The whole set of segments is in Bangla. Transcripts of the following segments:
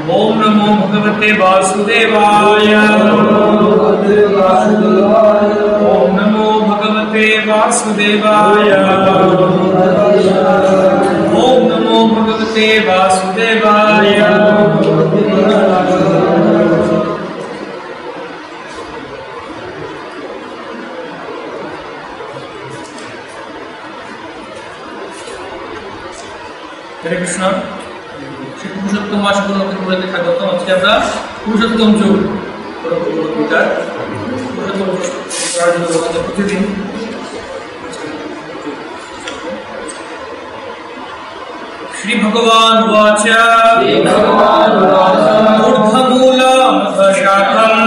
ओम नमो भगवते वासुदेवाय। ओम नमो भगवते वासुदेवाय। ओम नमो भगवते वासुदेवाय। हरे कृष्ण। श्री पुरुषोत्तम मासগুলো করে স্বাগত। আজকে আমরা পুরুষোত্তম যোগ গীতার পুরুষোত্তম যোগ প্রতিদিন श्री भगवान वाच ऊर्ध्वमूलम् अधशाखम्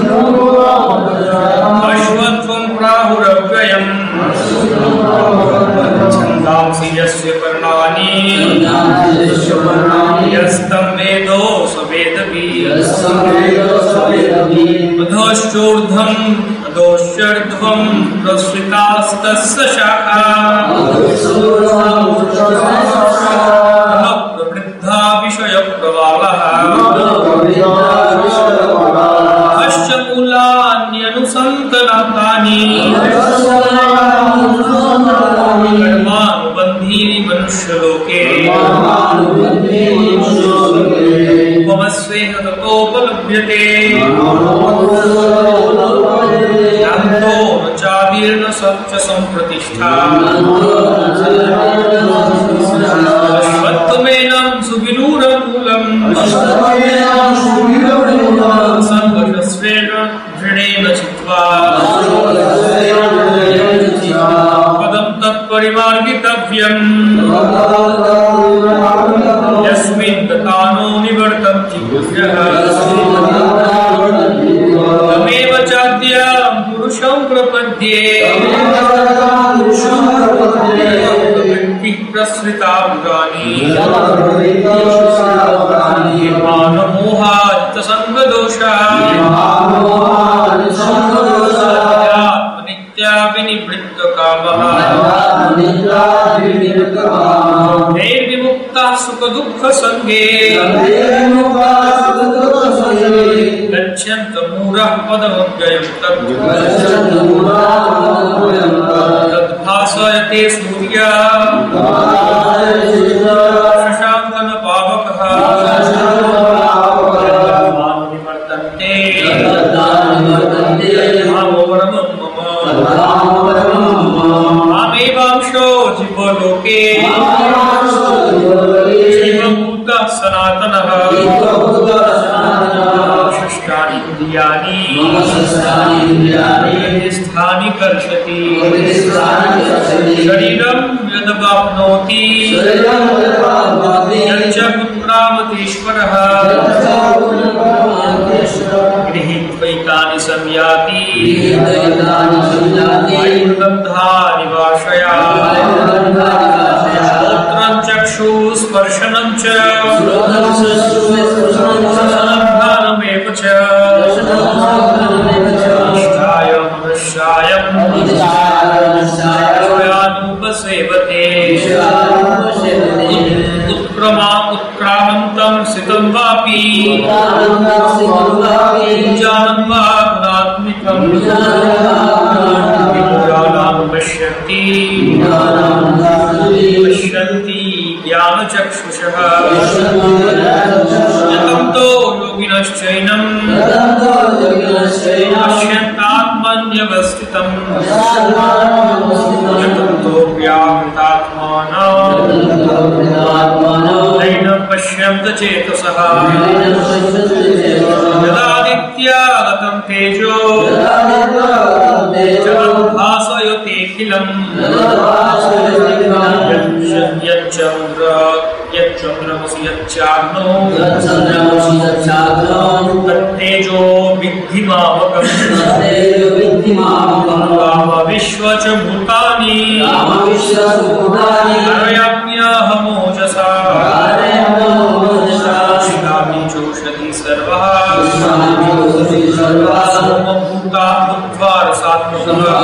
अश्वत्थं प्राहुरव्ययम् छन्दांसि यस्य पर्णानि यस्तं वेदो स वेदवित् अधश्चोर्ध्वम् अधोश्चर्ध्वम् प्रसृतास्तस्य शाखाः प्रवृद्धा विषय प्रवालः हश्च मूलान्यनुसन्ततानि कर्मानुबन्धीनि मनुष्यलोके उपमस्वेन ततोपलभ्यते नान्तो न चादीर्न सच्च सम्प्रतिष्ठा अश्वत्थमेनं सुविरूढमूलम् संघर्षस्वेन दृढेन चित्वा पदं तत्परिमार्गितव्यम् यस्मिन् तथानो निवर्तन्ति बुद्धयः तमेव चाद्यं पुरुषं प्रपद्ये प्रसृता भूतानि मानमोहात् संगदोषात् नित्या विनिवृत्तकामः निर्विमुक्तः सुखदुःखसङ्गे गच्छन्त मूढः पदमव्ययं तद्भासयते सूर्यः शशाङ्कन पावकः निवर्तन्ते मामेवांशो जीवलोके जीवभूतः सनातनः षष्ठानि इन्द्रियाणि स्थानि कर्षति शरीरं यदवाप्नोति यच्च पुत्रामतीश्वरः गृहीत्वैतानि संयाति वायुर्गन्धानि वाशयात् श्रोत्रं चक्षुस्पर्शनं च संधानमेव च स्वयानुपसेवते उत्क्रामन्तं सितं वापि जानन् वा गुणात्मिकं पश्यन्ति ज्ञानचक्षुषः यतन्तो योगिनश्चैनं पश्यन्तात्मन्यवस्थितम् यतन्तो व्यावृतात्मानः नैनं पश्यन्त चेतसः यदादित्यागतं तेजो जगद्भासयतेऽखिलम् यच्चन्द्रमसि यच्चाग्नो तत्तेजो विद्धि मामकम् विश्वच भूतानि कारयाम्यहमोजसा शिलामि चोषधि सर्वः सोमभूता भूत्वा रसात्मकः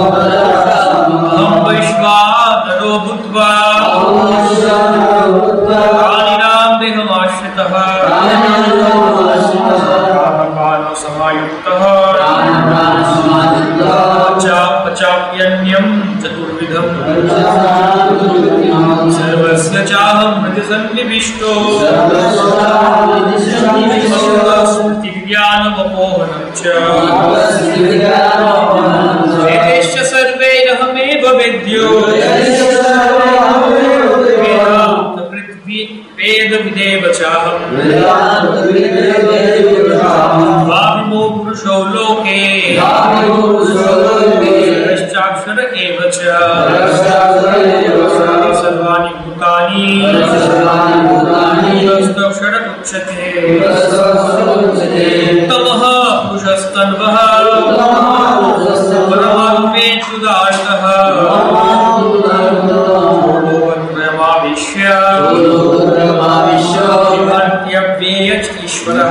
वैश्वानरो भूत्वा प्राणिनां देहमाश्रितः चाप्यन्यं चतुर्विधं सर्वस्य चाहं हृदिसन्निविष्टो स्मृतिज्ञानमपोहनं च वेदैश्च सर्वैरहमेव वेद्यो वेदविदेव चाहं द्वाविमो पुरुषो लोके यश्चाक्षर एव च सर्वाणि भूतानि तदक्षर उच्यते उत्तमः पुरुषस्तन्वः परमात्मेत्युदारतः ईश्वरः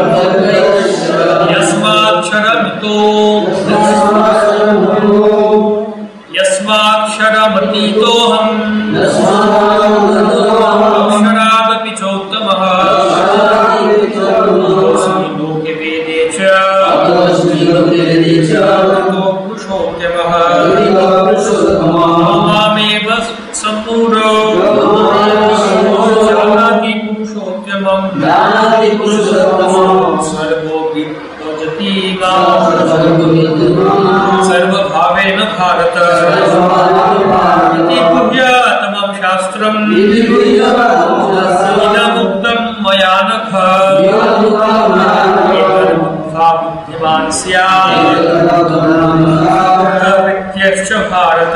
यस्माक्षरमतीतोऽहम् अक्षरादपि चोत्तमः लोके वेदे च पुरुषोत्तमः मामेव सम्पूर्णो जानाति पुरुषोत्तमं सर्वोऽपि भजति सर्वभावेन भारत इति पूज्यातमं शास्त्रम् इदमुक्तं मया नघ बुद्धिमान् स्यात् प्रत्यक्ष भारत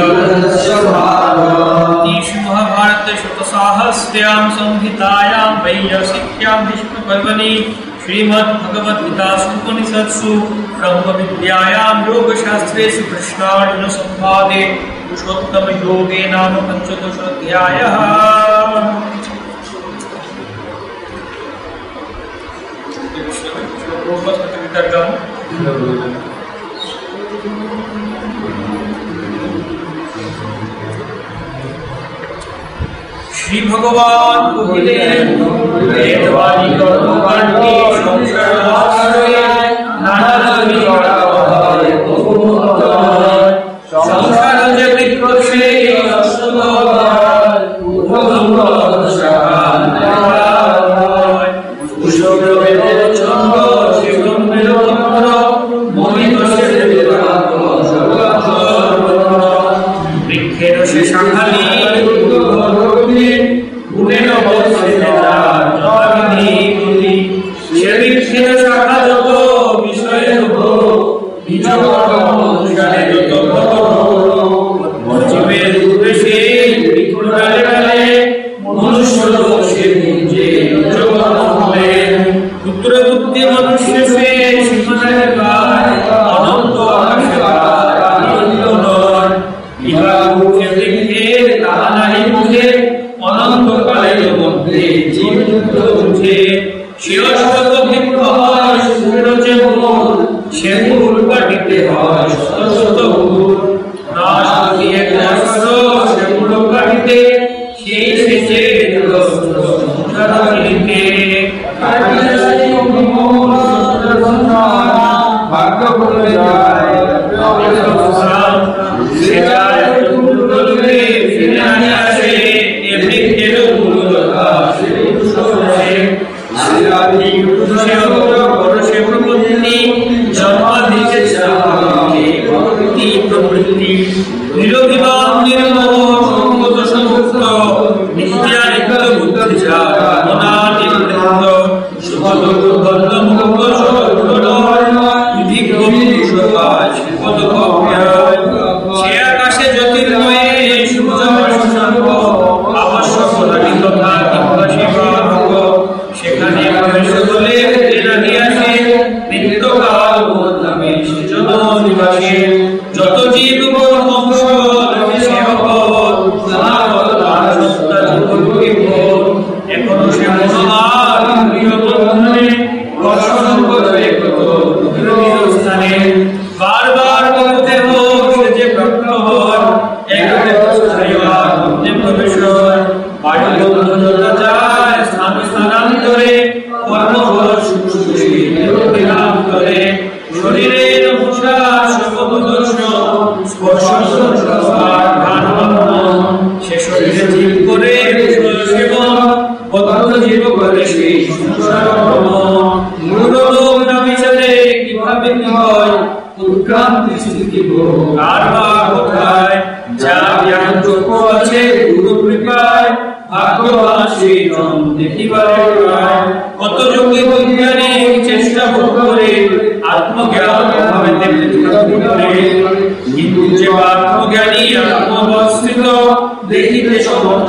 महाभारत शतसाहस्र्यां संहितायां वैयासिक्यां विष्णुपर्वणि श्रीमद्भगवद्गीतासु उपनिषत्सु ब्रह्मविद्यायां योगशास्त्रेषु कृष्णार्जुन संवादे पुरुषोत्तमयोगे नाम पञ्चदशोऽध्यायः। श्री भगवान कहिले वेदवाणी कर्मकाण्डे संसार जगत्कृषे স্থানান্তরে সেই সংসার মূললোক না বিচারে কিভাবে কি হয় উৎক্রান্তি স্থিতি আর বা কোথায় যা জ্ঞান যোগ্য আছে গুরু কৃপায় ভাগ্যবান সেই জন দেখিবারে পায় কত যোগী বিজ্ঞানী চেষ্টা করে আত্মজ্ঞান ভাবে দেখতে করে কিন্তু যে আত্মজ্ঞানী আত্মবস্থিত দেখিতে সমর্থ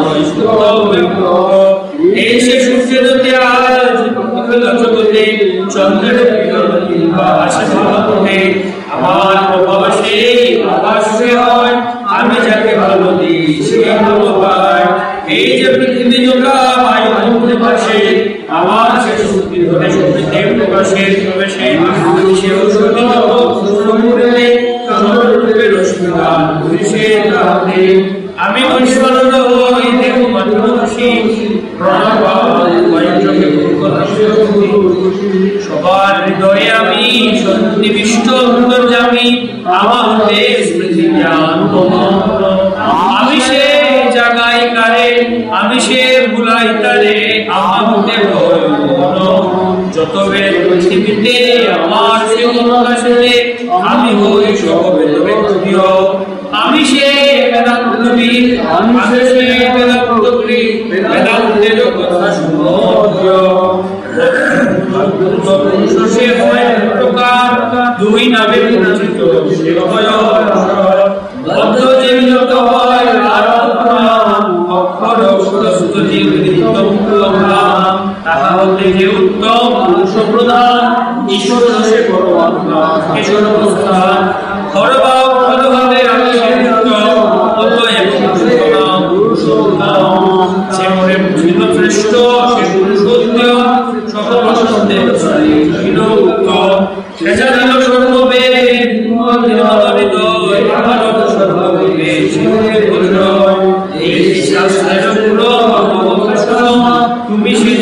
এই সে সূর্যদতে আজ জগতে চন্দ্রের আসে ভাবতে আমার প্রভাব সেই আকাশে হয় আমি যাকে ভালো দিই সে ভালো পায় এই যে পৃথিবী জোড়া বায়ুমণ্ডলে ভাসে আমার সে শক্তি ধরে শক্তিতে প্রকাশে প্রবেশে সেও শক্তি সমুদ্রে চন্দ্ররূপে রশ্মিদান ঘুরিছে তাহাতে আমি মনুষ্যানন্দ হই দেব মাতৃভাষী সবার হৃদয়ে আমি সন্নিবিষ্ট অন্তর্যামী আমার হতে স্মৃতি জ্ঞান আমি সে জাগাই কারে আমি সে ভুলাই তারে আমার হতে যত বেদ পৃথিবীতে আমার সে অনুকাশেতে আমি হই সর্ববেদ প্রিয় আমি সে বেদান্তবিদ আমি সে বেদান্তকৃত বেদান্তের কথা শুনোদ্য সে হয় প্রকার দুই নামে পরিচিত সে হয় বদ্ধ জীবিত হয় অক্ষর সুস্থ জীবিত তাহা হতে যে উত্তম পুরুষ প্রধান ঈশ্বর সে পরমাত্মা ঈশ্বর প্রধান খরবাও খরভাবে আমি সে মনে বুঝিল শ্রেষ্ঠ সে পুরুষোত্তম সকল সন্দেহ সে জানিল সর্ববেদ নির্মাণিত ভারত সর্ববেদে এই শাস্ত্রের তুমি সে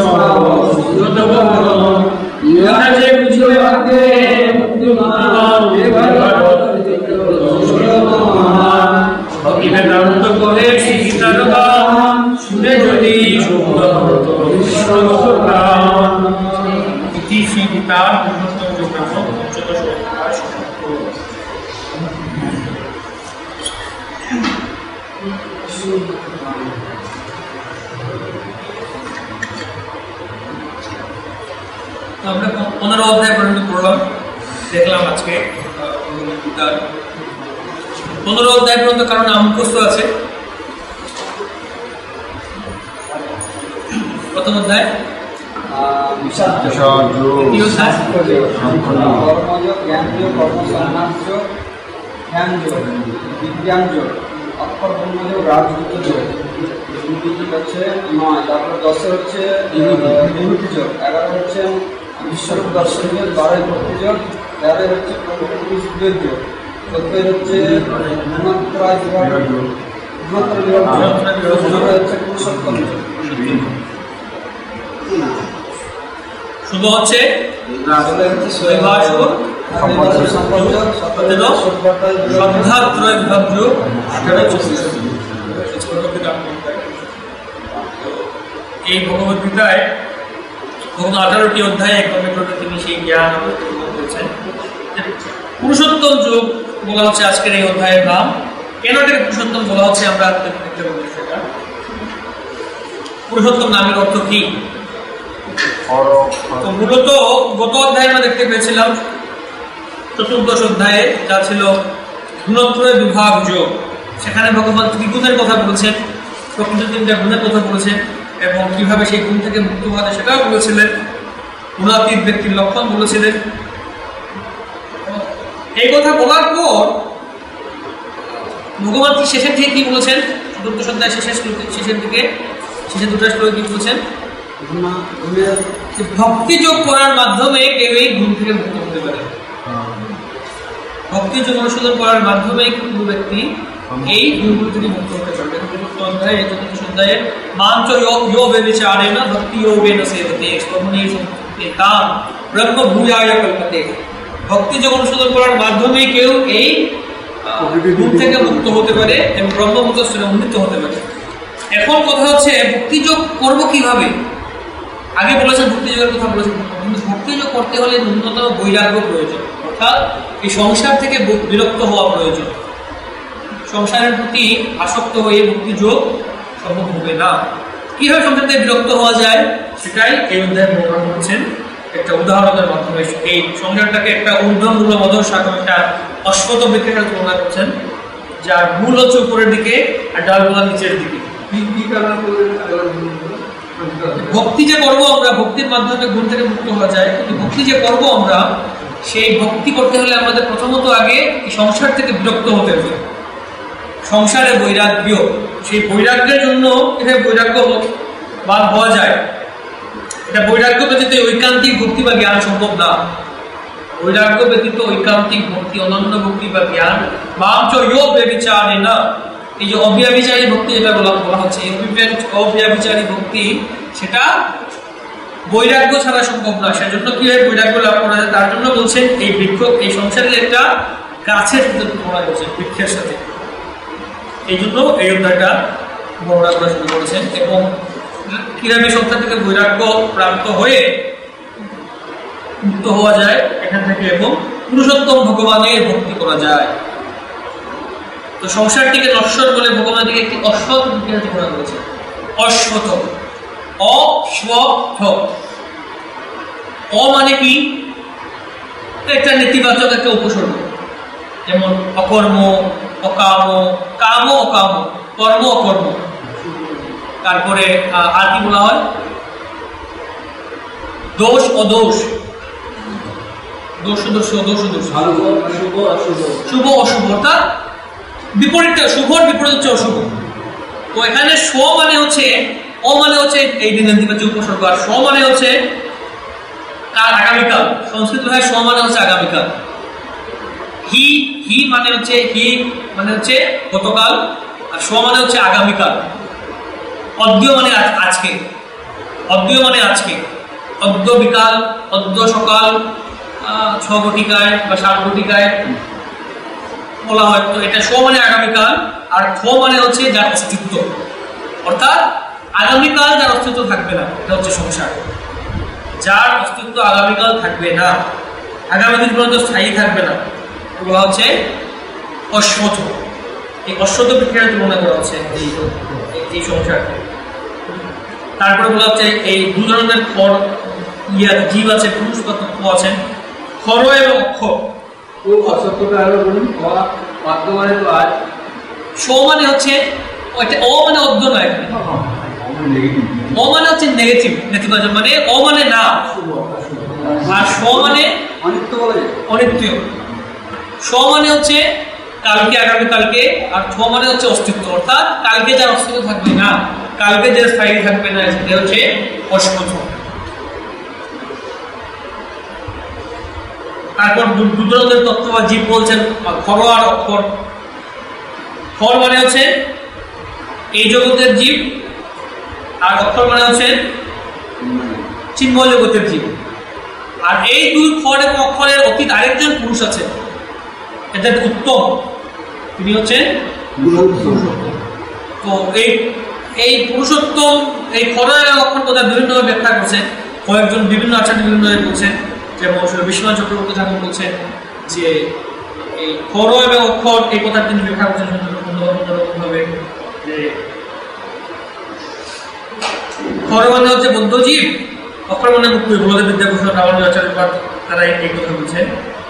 ইহারা যে বুঝিলে আগে বেদান্ত করে সীতার গান শুনে যদি ইতি সীতার আমরা 15 অধ্যায় পর্যন্ত পড়লাম দেখলাম আজকে 15 অধ্যায় পর্যন্ত কারণ মুখস্থ আছে। প্রথম অধ্যায় তারপরে 10 হচ্ছে বিভূতি যোগ, 11 হচ্ছে বিশ্বরূপ দর্শন যোগ, 12 ভক্তি যোগ, 13 হচ্ছে প্রকৃতি যোগ, 14 হচ্ছে গুণত্রয় বিভাগ যোগ, 15 হচ্ছে পুরুষোত্তম যোগ। শুভ হচ্ছে এই ভগবত গীতায় 18টি অধ্যায় তিনি সেই জ্ঞান করেছেন। পুরুষোত্তম যুগ বলা হচ্ছে আজকের এই অধ্যায়ের নাম। কেন এটাকে পুরুষোত্তম বলা হচ্ছে আমরা দেখতে বলি সেটা। পুরুষোত্তম নামের অর্থ কি? তো মূলত গত অধ্যায়ে আমরা দেখতে পেয়েছিলাম 14 অধ্যায়ে যা ছিল গুণত্রয় বিভাগ যোগ, সেখানে ভগবান ত্রিগুণের কথা বলেছেন, প্রকৃত 3টা গুণের কথা বলেছেন এবং কিভাবে সেই গুণ থেকে মুক্ত হওয়া যায় সেটাও বলেছিলেন। গুণাতীত ব্যক্তির লক্ষণ বলেছিলেন। এই কথা বলার পর ভগবান শেষের দিকে কি বলেছেন? 14 অধ্যায় শেষের দিকে শেষের 2টা শ্লোকে কি বলেছেন? ভক্তি যোগ করার মাধ্যমে কেউ এই গুণ থেকে মুক্ত হতে পারে। ভক্তি যোগ অনুশীলন করার মাধ্যমে কোনো ব্যক্তি এই গুণগুলো থেকে মুক্ত হতে পারবে। 14 অধ্যায়ে মাঞ্চ যোগে বিচারেণ ভক্তি যোগেন সেবতে স্বমনীয় সম্পত্তি তাম ব্রহ্ম ভূয়ায় কল্পতে। ভক্তি যোগ অনুশীলন করার মাধ্যমে কেউ এই গুণ থেকে মুক্ত হতে পারে এবং ব্রহ্মমুখস্থ উন্নীত হতে পারে। এখন কথা হচ্ছে ভক্তি যোগ করবো কিভাবে? আগে বলেছেন ভক্তিযোগের কথা বলেছেন, কিন্তু ভক্তিযোগ করতে হলে ন্যূনতম বৈরাগ্য প্রয়োজন, অর্থাৎ এই সংসার থেকে বিরক্ত হওয়া প্রয়োজন। সংসারের প্রতি আসক্ত হয়ে ভক্তিযোগ সম্ভব হবে না। কিভাবে সংসার থেকে বিরক্ত হওয়া যায় সেটাই এই অধ্যায়ে বর্ণনা করছেন একটা উদাহরণের মাধ্যমে। এই সংসারটাকে একটা ঊর্ধ্বমূল মদর শাখা, একটা অশ্বত বৃক্ষের সাথে তুলনা করছেন, যার মূল হচ্ছে উপরের দিকে আর ডালগুলা নিচের দিকে। ভক্তি যে করব আমরা, ভক্তির মাধ্যমে গুণ থেকে মুক্ত হওয়া যায়, কিন্তু ভক্তি যে করব আমরা, সেই ভক্তি করতে হলে আমাদের প্রথমত আগে এই সংসার থেকে বিরক্ত হতে হবে। সংসারে বৈরাগ্য, সেই বৈরাগ্যের জন্য এখানে বৈরাগ্য বা হওয়া যায়, এটা বৈরাগ্য ব্যতীত ঐকান্তিক ভক্তি বা জ্ঞান সম্ভব না। বৈরাগ্য ব্যতীত ঐকান্তিক ভক্তি, অনন্য ভক্তি বা জ্ঞান মাঞ্চ যোগ ব্যভিচারে না, এই যে অব্যভিচারী ভক্তি যেটা বলা হচ্ছে, অব্যভিচারী ভক্তি, সেটা বৈরাগ্য ছাড়া সম্ভব না। সেজন্য কিভাবে বৈরাগ্য লাভ করা যায় তার জন্য বলছেন এই বৃক্ষ, এই সংসারের একটা গাছের সাথে তুলনা করছেন, বৃক্ষের সাথে। এই জন্য এই অধ্যায়টা বর্ণনা করা শুরু করেছেন, এবং কিভাবে সংসার থেকে বৈরাগ্য প্রাপ্ত হয়ে মুক্ত হওয়া যায় এখান থেকে, এবং পুরুষোত্তম ভগবানের ভক্তি করা যায়। তো সংসারটিকে নশ্বর বলে ভগবানটিকে একটি অশ্বত বিখ্যাত করা হয়েছে। অশ্বত, অশ্বথ, অ মানে কি? একটা নেতিবাচক একটা উপসর্গ, যেমন অকর্ম, অকাম, কাম অকাম, কর্ম অকর্ম। তারপরে আর কি বলা হয়? দোষ অদোষ, দোষ দোষ দোষ দোষ, শুভ অশুভ, অর্থাৎ বিপরীত। শুভর বিপরীত হচ্ছে অশুভ। তো এখানে স মানে হচ্ছে, অ মানে হচ্ছে এই দিনের নেতিবাচক উপসর্গ, আর স মানে হচ্ছে কাল, আগামীকাল। সংস্কৃত ভাষায় স মানে হচ্ছে আগামীকাল। হি, হি মানে হচ্ছে, হি মানে হচ্ছে গতকাল, আর স মানে হচ্ছে আগামীকাল। অদ্য মানে আজকে, অদ্য মানে আজকে, অদ্য বিকাল, অদ্য সকাল, 6 ঘটিকায় বা 7 ঘটিকায় বলা হয়। তো এটা স মানে আগামীকাল, আর খ মানে হচ্ছে যার অস্তিত্ব, অর্থাৎ আগামীকাল যার অস্তিত্ব থাকবে না, এটা হচ্ছে সংসার। যার অস্তিত্ব আগামীকাল থাকবে না, আগামী দিন পর্যন্ত স্থায়ী থাকবে না, বলা হচ্ছে অশ্বত। এই অশ্বত বিক্রিয়ার তুলনা করা হচ্ছে এই সংসার। তারপরে বলা হচ্ছে এই দু ধরনের জীব আছে, পুরুষ তত্ত্ব আছে, খর এবং অক্ষর। স মানে হচ্ছে, অ মানে অদ্য নয়, অ মানে হচ্ছে নেগেটিভ, নেতিবাচক, মানে অ মানে না, আর স মানে অনিত্য। স মানে হচ্ছে কালকে, আগামীকালকে, আর ছ মানে হচ্ছে অস্তিত্ব, অর্থাৎ কালকে যার অস্তিত্ব থাকবে না, কালকে যে স্থায়ী থাকবে না, সেটা হচ্ছে অশ্বথ। তারপর দু ধরনের তত্ত্ব বা জীব বলছেন, খর আর অক্ষর। খর মানে হচ্ছে এই জগতের জীব, আর অক্ষর মানে হচ্ছে চিন্ময় জগতের জীব। আর এই দুই খর এবং অক্ষরের অতীত আরেকজন পুরুষ আছে, এদের উত্তম, তিনি হচ্ছেন তো এই পুরুষোত্তম, এই খর এবং অক্ষর কথা বিভিন্নভাবে ব্যাখ্যা করছে, কয়েকজন বিভিন্ন আচার্য বিভিন্নভাবে বলছেন। যেমন বিশ্বনাথ চক্রবর্তী ঠাকুর বলছেন যে এই খর এবং অক্ষর এই কথা তিনি ব্যাখ্যা করছেন সুন্দরভাবে, যে খর মানে হচ্ছে বৌদ্ধজীব, অক্ষর মানে মুক্ত। বলদেব বিদ্যাভূষণ রামানুজ আচার্য তারা এই কথা বলছেন।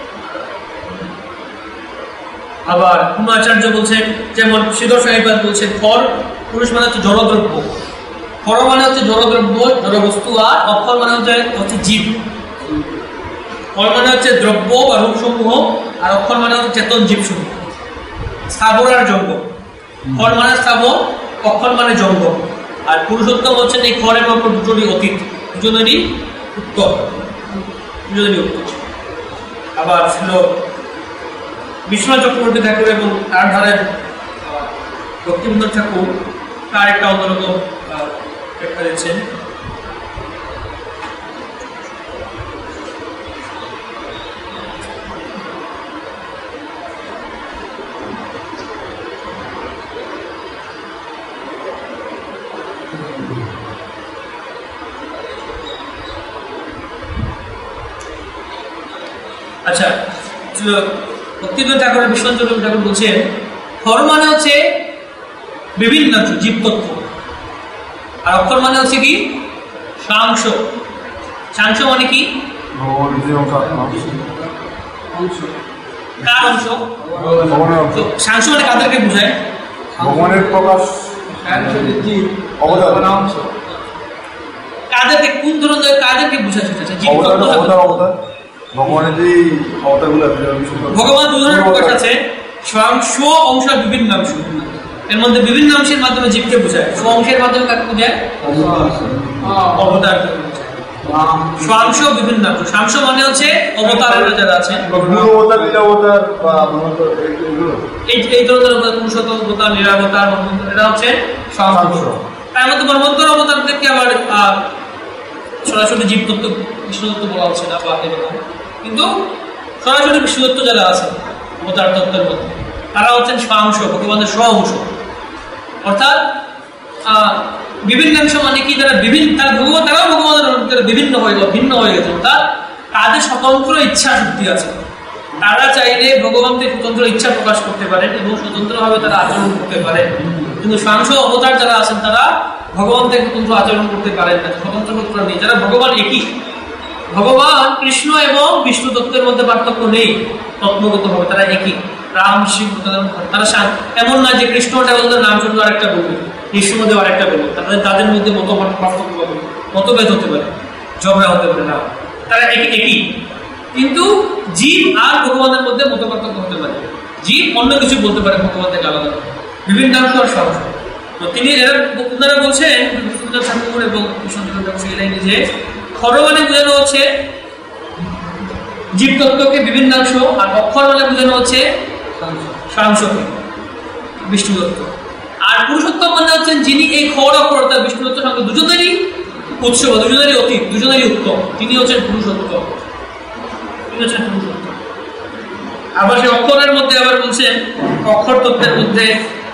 আবার কোন আচার্য বলছেন, যেমন শ্রীধর সাহিবাদ বলছেন, খর পুরুষ মানে হচ্ছে জড়দ্রব্য, খর মানে হচ্ছে জড়দ্রব্য, জড়বস্তু, আর অক্ষর মানে হচ্ছে জীব। খর মানে হচ্ছে দ্রব্য বা রূপসমূহ, আর অক্ষর মানে হচ্ছে চেতন জীবসমূহ, স্থাবর আর জঙ্গম। খর মানে স্থাবর, অক্ষর মানে জঙ্গম। আর পুরুষোত্তম হচ্ছেন এই খর এবং অক্ষর দুটোরই অতীত, দুজনেরই উত্তর, দুজনেরই উত্তর। আবার ছিল বিশ্বনাথ চক্রবর্তী ঠাকুর এবং তার ধারের ভক্তিবিনোদ ঠাকুর, তার একটা অন্যরকম ব্যাখ্যা দিচ্ছেন। আচ্ছা, ভক্তিবিনোদ ঠাকুর, বিশ্বনাথ ঠাকুর বলছেন খর মানে হচ্ছে বিভিন্ন জীবতত্ত্ব, আর অক্ষর মানে হচ্ছে কি সাংস। সাংস মানে কি? কার অংশ? সাংস মানে কাদেরকে বোঝায়? ভগবানের প্রকাশ, কাদেরকে, কোন ধরনের কাদেরকে বোঝায়? ভগবানের যে অবতারগুলো আছে, ভগবান দু ধরনের প্রকাশ আছে, স্বয়ং স্ব অংশ আর বিভিন্ন অংশ। এর মধ্যে বিভিন্ন অংশের মাধ্যমে জীবকে বোঝায়, স্ব অংশের মাধ্যমে কাকে বোঝায়? অবতার। স্বাংশ বিভিন্ন অংশ। সাংশ মানে হচ্ছে অবতারের যারা আছে, এই ধরনের পুরুষোত্তম অবতার, নিরাবতার, এটা হচ্ছে সাংশ। তার মধ্যে মন্বন্তর অবতারদেরকে আবার সরাসরি জীবতত্ত্ব, বিষ্ণুতত্ত্ব বলা হচ্ছে না বা এরকম, কিন্তু সরাসরি বিষ্ণুতত্ত্ব যারা আছে অবতার তত্ত্বের মধ্যে, তারা হচ্ছেন স্বাংশ, ভগবানের স্ব অংশ। অর্থাৎ বিভিন্ন অংশ মানে কি, তারা বিভিন্ন, তারাও ভগবানের বিভিন্ন হয়ে ভিন্ন হয়ে গেছে, অর্থাৎ তাদের স্বতন্ত্র ইচ্ছা শক্তি আছে। তারা চাইলে ভগবানকে স্বতন্ত্র ইচ্ছা প্রকাশ করতে পারেন এবং স্বতন্ত্রভাবে তারা আচরণ করতে পারে, কিন্তু সাংস অবতার যারা আছেন তারা ভগবান থেকে স্বতন্ত্র আচরণ করতে পারেন না, স্বতন্ত্র তত্ত্ব নেই। যারা ভগবান একই, ভগবান কৃষ্ণ এবং বিষ্ণু তত্ত্বের মধ্যে পার্থক্য নেই, তত্ত্বগত ভাবে তারা একই, রাম শিব তারা এমন না যে কৃষ্ণটা বলতে রামচন্দ্র আরেকটা বলবে, কৃষ্ণদেব আরেকটা বলবে, তাদের মধ্যে মত পার্থক্য হবে, মতভেদ হতে পারে, ঝগড়া হতে পারে না, তারা একই। কিন্তু জীব আর ভগবানের মধ্যে মত পার্থক্য হতে পারে, জীব অন্য কিছু বলতে পারে ভগবান থেকে আলাদা, বিভিন্ন অংশ আর সহজ। তো তিনি ওনারা বলছেন ঠাকুর এবং যে খর মানে বোঝানো হচ্ছে জীবতত্ত্বকে বিভিন্নাংশ, আর অক্ষর মানে বোঝানো হচ্ছে সাংশকে বিষ্ণুতত্ত্ব। আর পুরুষোত্তম মানে হচ্ছেন যিনি এই খর অক্ষর অর্থাৎ বিষ্ণুতত্ত্ব সঙ্গে দুজনেরই উৎস, দুজনেরই অতীত, দুজনেরই উত্তম, তিনি হচ্ছেন পুরুষোত্তম, তিনি হচ্ছেন পুরুষোত্তম। আবার সেই অক্ষরের মধ্যে আবার বলছেন অক্ষর তত্ত্বের মধ্যে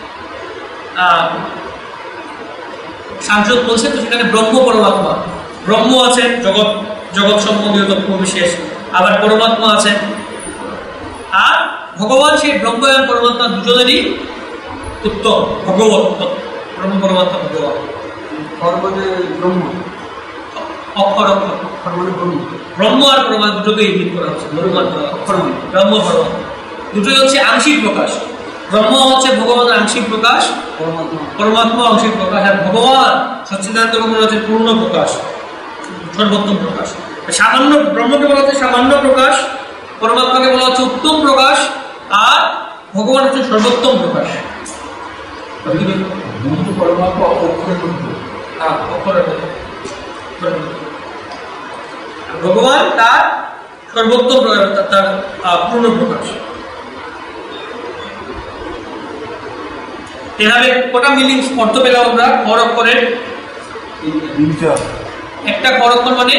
সাংসদ বলছেন, তো সেখানে ব্রহ্ম পরমাত্মা, ব্রহ্ম আছেন জগৎ সম্বন্ধীয় তত্ত্ব বিশেষ, আবার পরমাত্মা আছেন, আর ভগবান সেই ব্রহ্ম এবং পরমাত্মা দুজনেরই উত্তম, ভগবত ব্রহ্ম পরমাত্মা ভগবান। অক্ষর ব্রহ্ম আর পরমাত্মা দুটোকে ইঙ্গিত করা হচ্ছে, ব্রহ্ম পরমাত্মা দুটোই হচ্ছে আংশিক প্রকাশ। ব্রহ্ম হচ্ছে ভগবানের আংশিক প্রকাশ, পরমাত্মা আংশিক প্রকাশ, আর ভগবান সচ্চিদানন্দ ভগবান হচ্ছে পূর্ণ প্রকাশ, সর্বোত্তম প্রকাশ। সামান্য ব্রহ্মকে বলা হচ্ছে সামান্য প্রকাশ, পরমাত্মাকে বলা হচ্ছে উত্তম প্রকাশ, আর ভগবান হচ্ছে সর্বোত্তম প্রকাশ। ভগবান তার সর্বোত্তম প্রকাশ, তার পূর্ণ প্রকাশ। এভাবে কটা মিলিং অর্থ পেলাম আমরা খর অক্ষরের? একটা খর অক্ষর মানে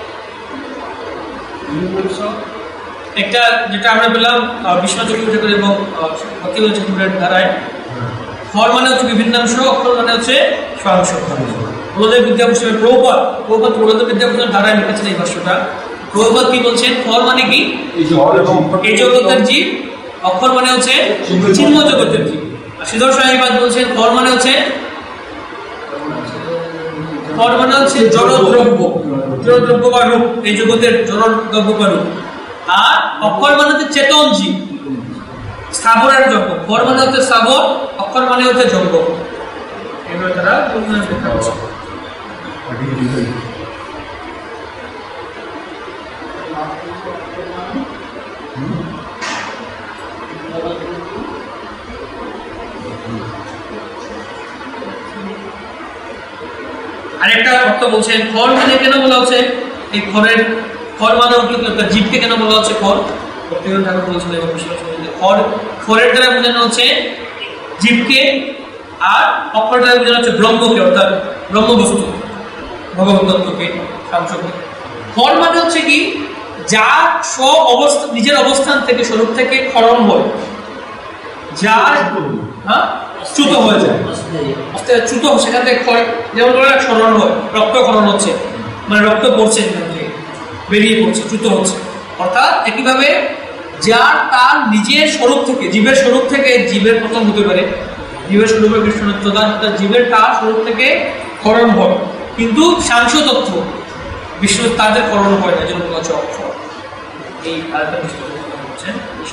একটা, যেটা আমরা পেলাম বিশ্বনাথ চক্রবর্তী এবং ভক্তিবিনোদ ঠাকুরের ধারায়। খর মানে হচ্ছে বিভিন্নাংশ, অক্ষর মানে হচ্ছে স্বাংশ। বলদেব বিদ্যাভূষণের প্রভুপাদ বলদেব বিদ্যাভূষণের ধারায় লিখেছেন এই ভাষ্যটা। প্রভুপাদ কি বলছেন? খর মানে কি? এই জগতের জীব, অক্ষর মানে হচ্ছে চিন্ময় জগতের জীব। আর শ্রীধর সাহিবাদ বলছেন খর মানে হচ্ছে জড়দ্রব্য বা রূপ, এই জগতের জড়দ্রব্য বা রূপ। আর অক্ষর মানে হচ্ছে চেতন জীব, স্থাবরের যজ্ঞ। খর মানে হচ্ছে স্থাবর, অক্ষর মানে হচ্ছে যজ্ঞ। এবার তারা ব্যাখ্যা করছে। আরেকটা অর্থ বলছেন খর মানে কেন বলা হচ্ছে, এই খর মানে জীবকে কেন বলা হচ্ছে খর? ঠাকুর বলছেন খরের দ্বারা বোঝানো হচ্ছে জীবকে, আর অক্ষর দ্বারা বোঝানো হচ্ছে ব্রহ্মকে, অর্থাৎ ব্রহ্মবস্তু, ভগবত তত্ত্বকে, শাংশকে। খর মানে হচ্ছে কি, যা নিজের অবস্থান থেকে, স্বরূপ থেকে খরণ হয়, যার চ্যুত হয়ে যায়, চ্যুত, সেখান থেকে যেমন ক্ষরণ হয়, রক্তক্ষরণ হচ্ছে, মানে রক্ত পড়ছে, বেরিয়ে পড়ছে, চ্যুত হচ্ছে, অর্থাৎ একইভাবে যার তার নিজের স্বরূপ থেকে, জীবের স্বরূপ থেকে জীবের পতন হতে পারে, জীবের স্বরূপে কৃষ্ণতা, জীবের তার স্বরূপ থেকে ক্ষরণ হয়, কিন্তু সাংস তত্ত্ব বিষ্ণু তাদের ক্ষরণ হয় না, যেন হচ্ছে অক্ষর। এই আরেকটা হচ্ছে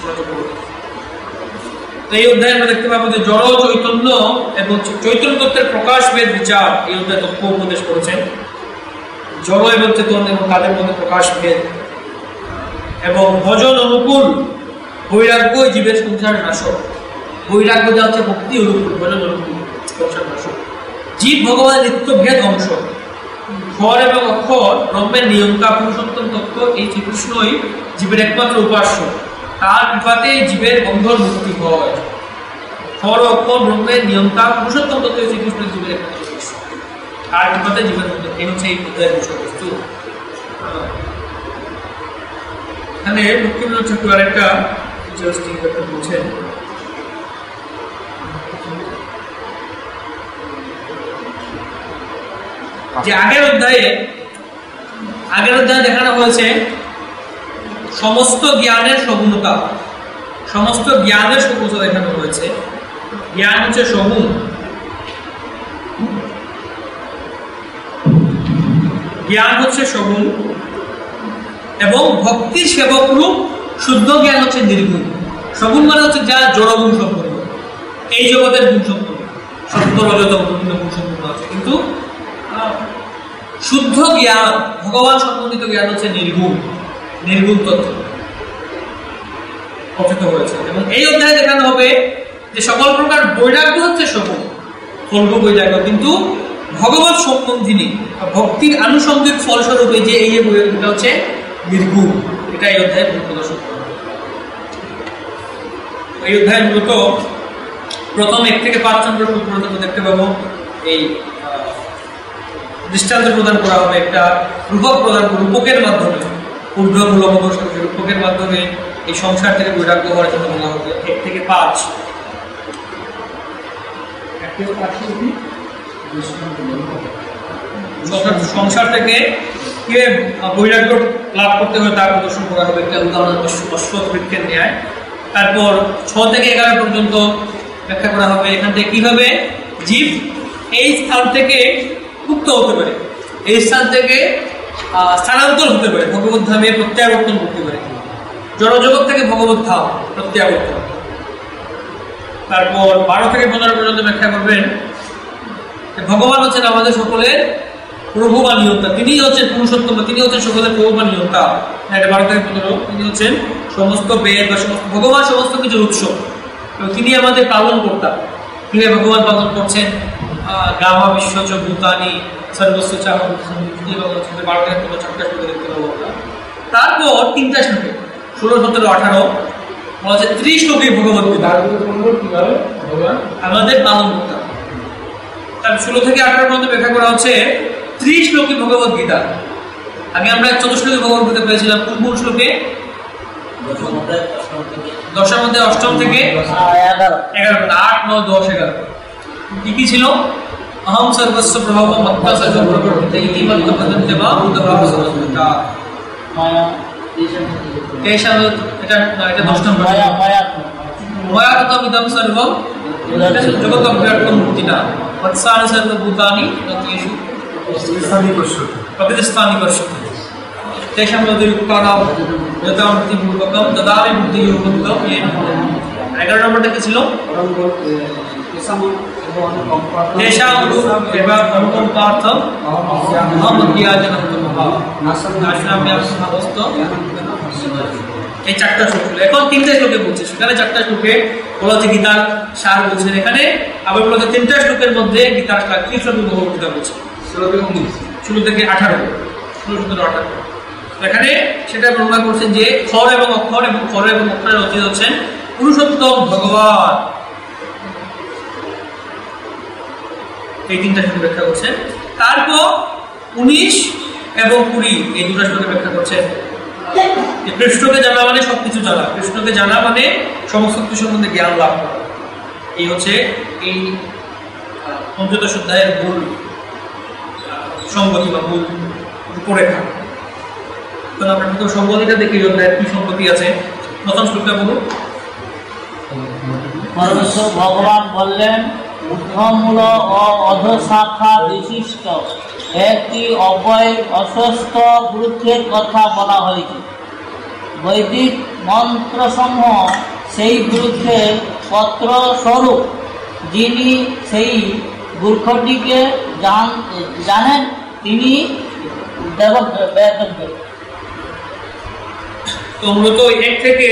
তো এই অধ্যায়ে আমরা দেখতে পাবো যে জড় চৈতন্য এবং চৈতন্য তত্ত্বের প্রকাশভেদ বিচার এই অধ্যায়ে তথ্য উপদেশ করেছেন। জড় এবং চেতন এবং তাদের মধ্যে প্রকাশভেদ এবং ভজন অনুকূল বৈরাগ্য জীবের সংসার নাশক। বৈরাগ্য যা হচ্ছে ভক্তি অনুকূল, ভজন অনুকূল সংসার নাশক। জীব ভগবানের নিত্যভেদ অংশ। ক্ষর এবং অক্ষর ব্রহ্মের নিয়মকা পুরুষোত্তম তত্ত্ব, এই শ্রীকৃষ্ণই জীবের একমাত্র উপাস্য, তার কৃপাতে জীবের বন্ধন মুক্তি হয়। ক্ষর অক্ষর ব্রহ্মের নিয়মকা পুরুষোত্তম তত্ত্ব, শ্রীকৃষ্ণ জীবের একমাত্র উপাস্য, তার কৃপাতে জীবের বন্ধন। এই হচ্ছে এই অধ্যায়ের বিষয়বস্তু। এখানে লক্ষ্মীনাথ ঠাকুর আরেকটা বলছেন, যে আগের অধ্যায়ে দেখানো হয়েছে সমস্ত জ্ঞানের সগুণতা, সমস্ত জ্ঞানের সগুণতা দেখানো হয়েছে। জ্ঞান হচ্ছে সগুণ, জ্ঞান হচ্ছে সগুণ এবং ভক্তির সেবক রূপ শুদ্ধ জ্ঞান হচ্ছে নির্গুণ। সগুণ মানে হচ্ছে যা জড়গুণ সম্পন্ন, এই জগতের গুণ সম্পন্ন, সত্য রজত বিভিন্ন গুণ সম্পন্ন আছে, কিন্তু শুদ্ধ জ্ঞান ভগবান সম্বন্ধিত জ্ঞান হচ্ছে নির্গুণ, নির্গুণ তত্ত্ব কথিত হয়েছে। এবং এই অধ্যায়ে দেখানো হবে যে সকল প্রকার বৈরাগ্য হচ্ছে সগুণ, ফলগু বৈরাগ্য, কিন্তু ভগবত সম্বন্ধিনী ভক্তির আনুষঙ্গিক ফলস্বরূপে যে এই বৈরাগ্যটা হচ্ছে নির্গুণ, এটা এই অধ্যায়ে প্রদর্শন করা হবে। এই অধ্যায় মূলত প্রথম 1 থেকে 5 চন্দ্র পর্যন্ত দেখতে পাবো এই দৃষ্টান্ত প্রদান করা হবে, একটা রূপক প্রদান, রূপকের মাধ্যমে, ঊর্ধ্বমূলক রূপকের মাধ্যমে এই সংসার থেকে বৈরাগ্য হওয়ার জন্য বলা হবে। 1 থেকে 5 সংসার থেকে কিভাবে বৈরাগ্য লাভ করতে হবে তা প্রদর্শন করা হবে, একটা উদাহরণ অশ্বত্থ বৃক্ষের ন্যায়। তারপর 6 থেকে 11 পর্যন্ত ব্যাখ্যা করা হবে এখান থেকে কিভাবে জীব এই স্থান থেকে মুক্ত হতে পারে, এই স্থান থেকে স্থানান্তর হতে পারে, ভগবত ধামে প্রত্যাবর্তন করতে পারে, জড়জগৎ থেকে ভগবত ধাম প্রত্যাবর্তন। তারপর 12 থেকে 15 পর্যন্ত ব্যাখ্যা করবেন ভগবান হচ্ছেন আমাদের সকলের প্রভু বা নিয়ন্তা, তিনি হচ্ছেন পুরুষোত্তম, তিনি হচ্ছেন সকলের প্রভু বা নিয়ন্তা। 12 থেকে 15 তিনি হচ্ছেন সমস্ত বেদ বা সমস্ত ভগবান সমস্ত কিছুর উৎস, এবং তিনি আমাদের পালন কর্তা। কিভাবে ভগবান পালন করছেন, গামা বিশ্ব চ ভূতানি সর্বস্ব চাহ 12 থেকে 15 4টা শ্লোকে দেখতে পাবো আমরা। তারপর 3টা শ্লোকে 16, 17, 18 বলা হচ্ছে 30 শ্লোকে ভগবত গীতা আমাদের পালন কর্তা। তার 16 থেকে 18 পর্যন্ত ব্যাখ্যা করা হচ্ছে 30 শ্লোকে ভগবত গীতা। আগে আমরা 14 শ্লোকে ভগবত গীতা পেয়েছিলাম, কোন শ্লোকে? 10 মধ্যে 8ম থেকে 11, 8, 9, 10, 11 কি ছিল? अहम सर्वस्व प्रभाव मत्ता सर्व प्रवर्तिते इति मत्त पदन्ते वा उद्भाव सर्वता माया तेषा এটা 10 নম্বর माया तथा विदम सर्वम जगत अव्याप्तं मूर्तिना वत्सानि सर्वभूतानि ततेषु प्रकृतिस्थानि पश्यति तेषां यदुक्तानां यथामति पूर्वकं तदापि बुद्धियोगं येन 11 নম্বরটা কি ছিল? तेषां एवं अनुकंपार्थम अहम ज्ञानजनम नाशनाम्यां समस्त। এই 4টা শ্লোক, এখন 3টা শ্লোকে বলছে, সেখানে 4টা শ্লোকে বলা হচ্ছে গীতার সার বলছেন, এখানে আবার বলা হচ্ছে 3টা শ্লোকের মধ্যে গীতার সার 3 শ্লোকে ভগবত গীতা বলছে 16 থেকে 18, 16, 17, 18। এখানে সেটা বর্ণনা করছেন যে ক্ষর এবং অক্ষর, এবং ক্ষর এবং অক্ষরের অতীত হচ্ছেন পুরুষোত্তম ভগবান। এই 3টা শ্লোকে ব্যাখ্যা করছেন। তারপর 19 এবং 20 এই 2টা শ্লোকে ব্যাখ্যা করছেন যে কৃষ্ণকে জানা মানে সবকিছু জানা, কৃষ্ণকে জানা মানে সমস্ত কিছু সম্বন্ধে জ্ঞান লাভ করা। এই হচ্ছে এই পঞ্চদশ অধ্যায়ের মূল সংগতি বা মূল রূপরেখা। তো তাহলে আমরা প্রথম সম্পত্তিটা দেখি অধ্যায়ের কি সম্পত্তি আছে। প্রথম শ্লোকটা বলুন। পরমেশ্বর ভগবান বললেন, ঊর্ধ্বমূল ও অধঃশাখা বিশিষ্ট একটি অব্যয় অস্বস্থ বৃক্ষের কথা বলা হয়েছে। বৈদিক মন্ত্রসমূহ সেই বৃক্ষের পত্র স্বরূপ। যিনি সেই বৃক্ষটিকে জানেন তিনি দেবজ্ঞ। তো মূলত এক থেকে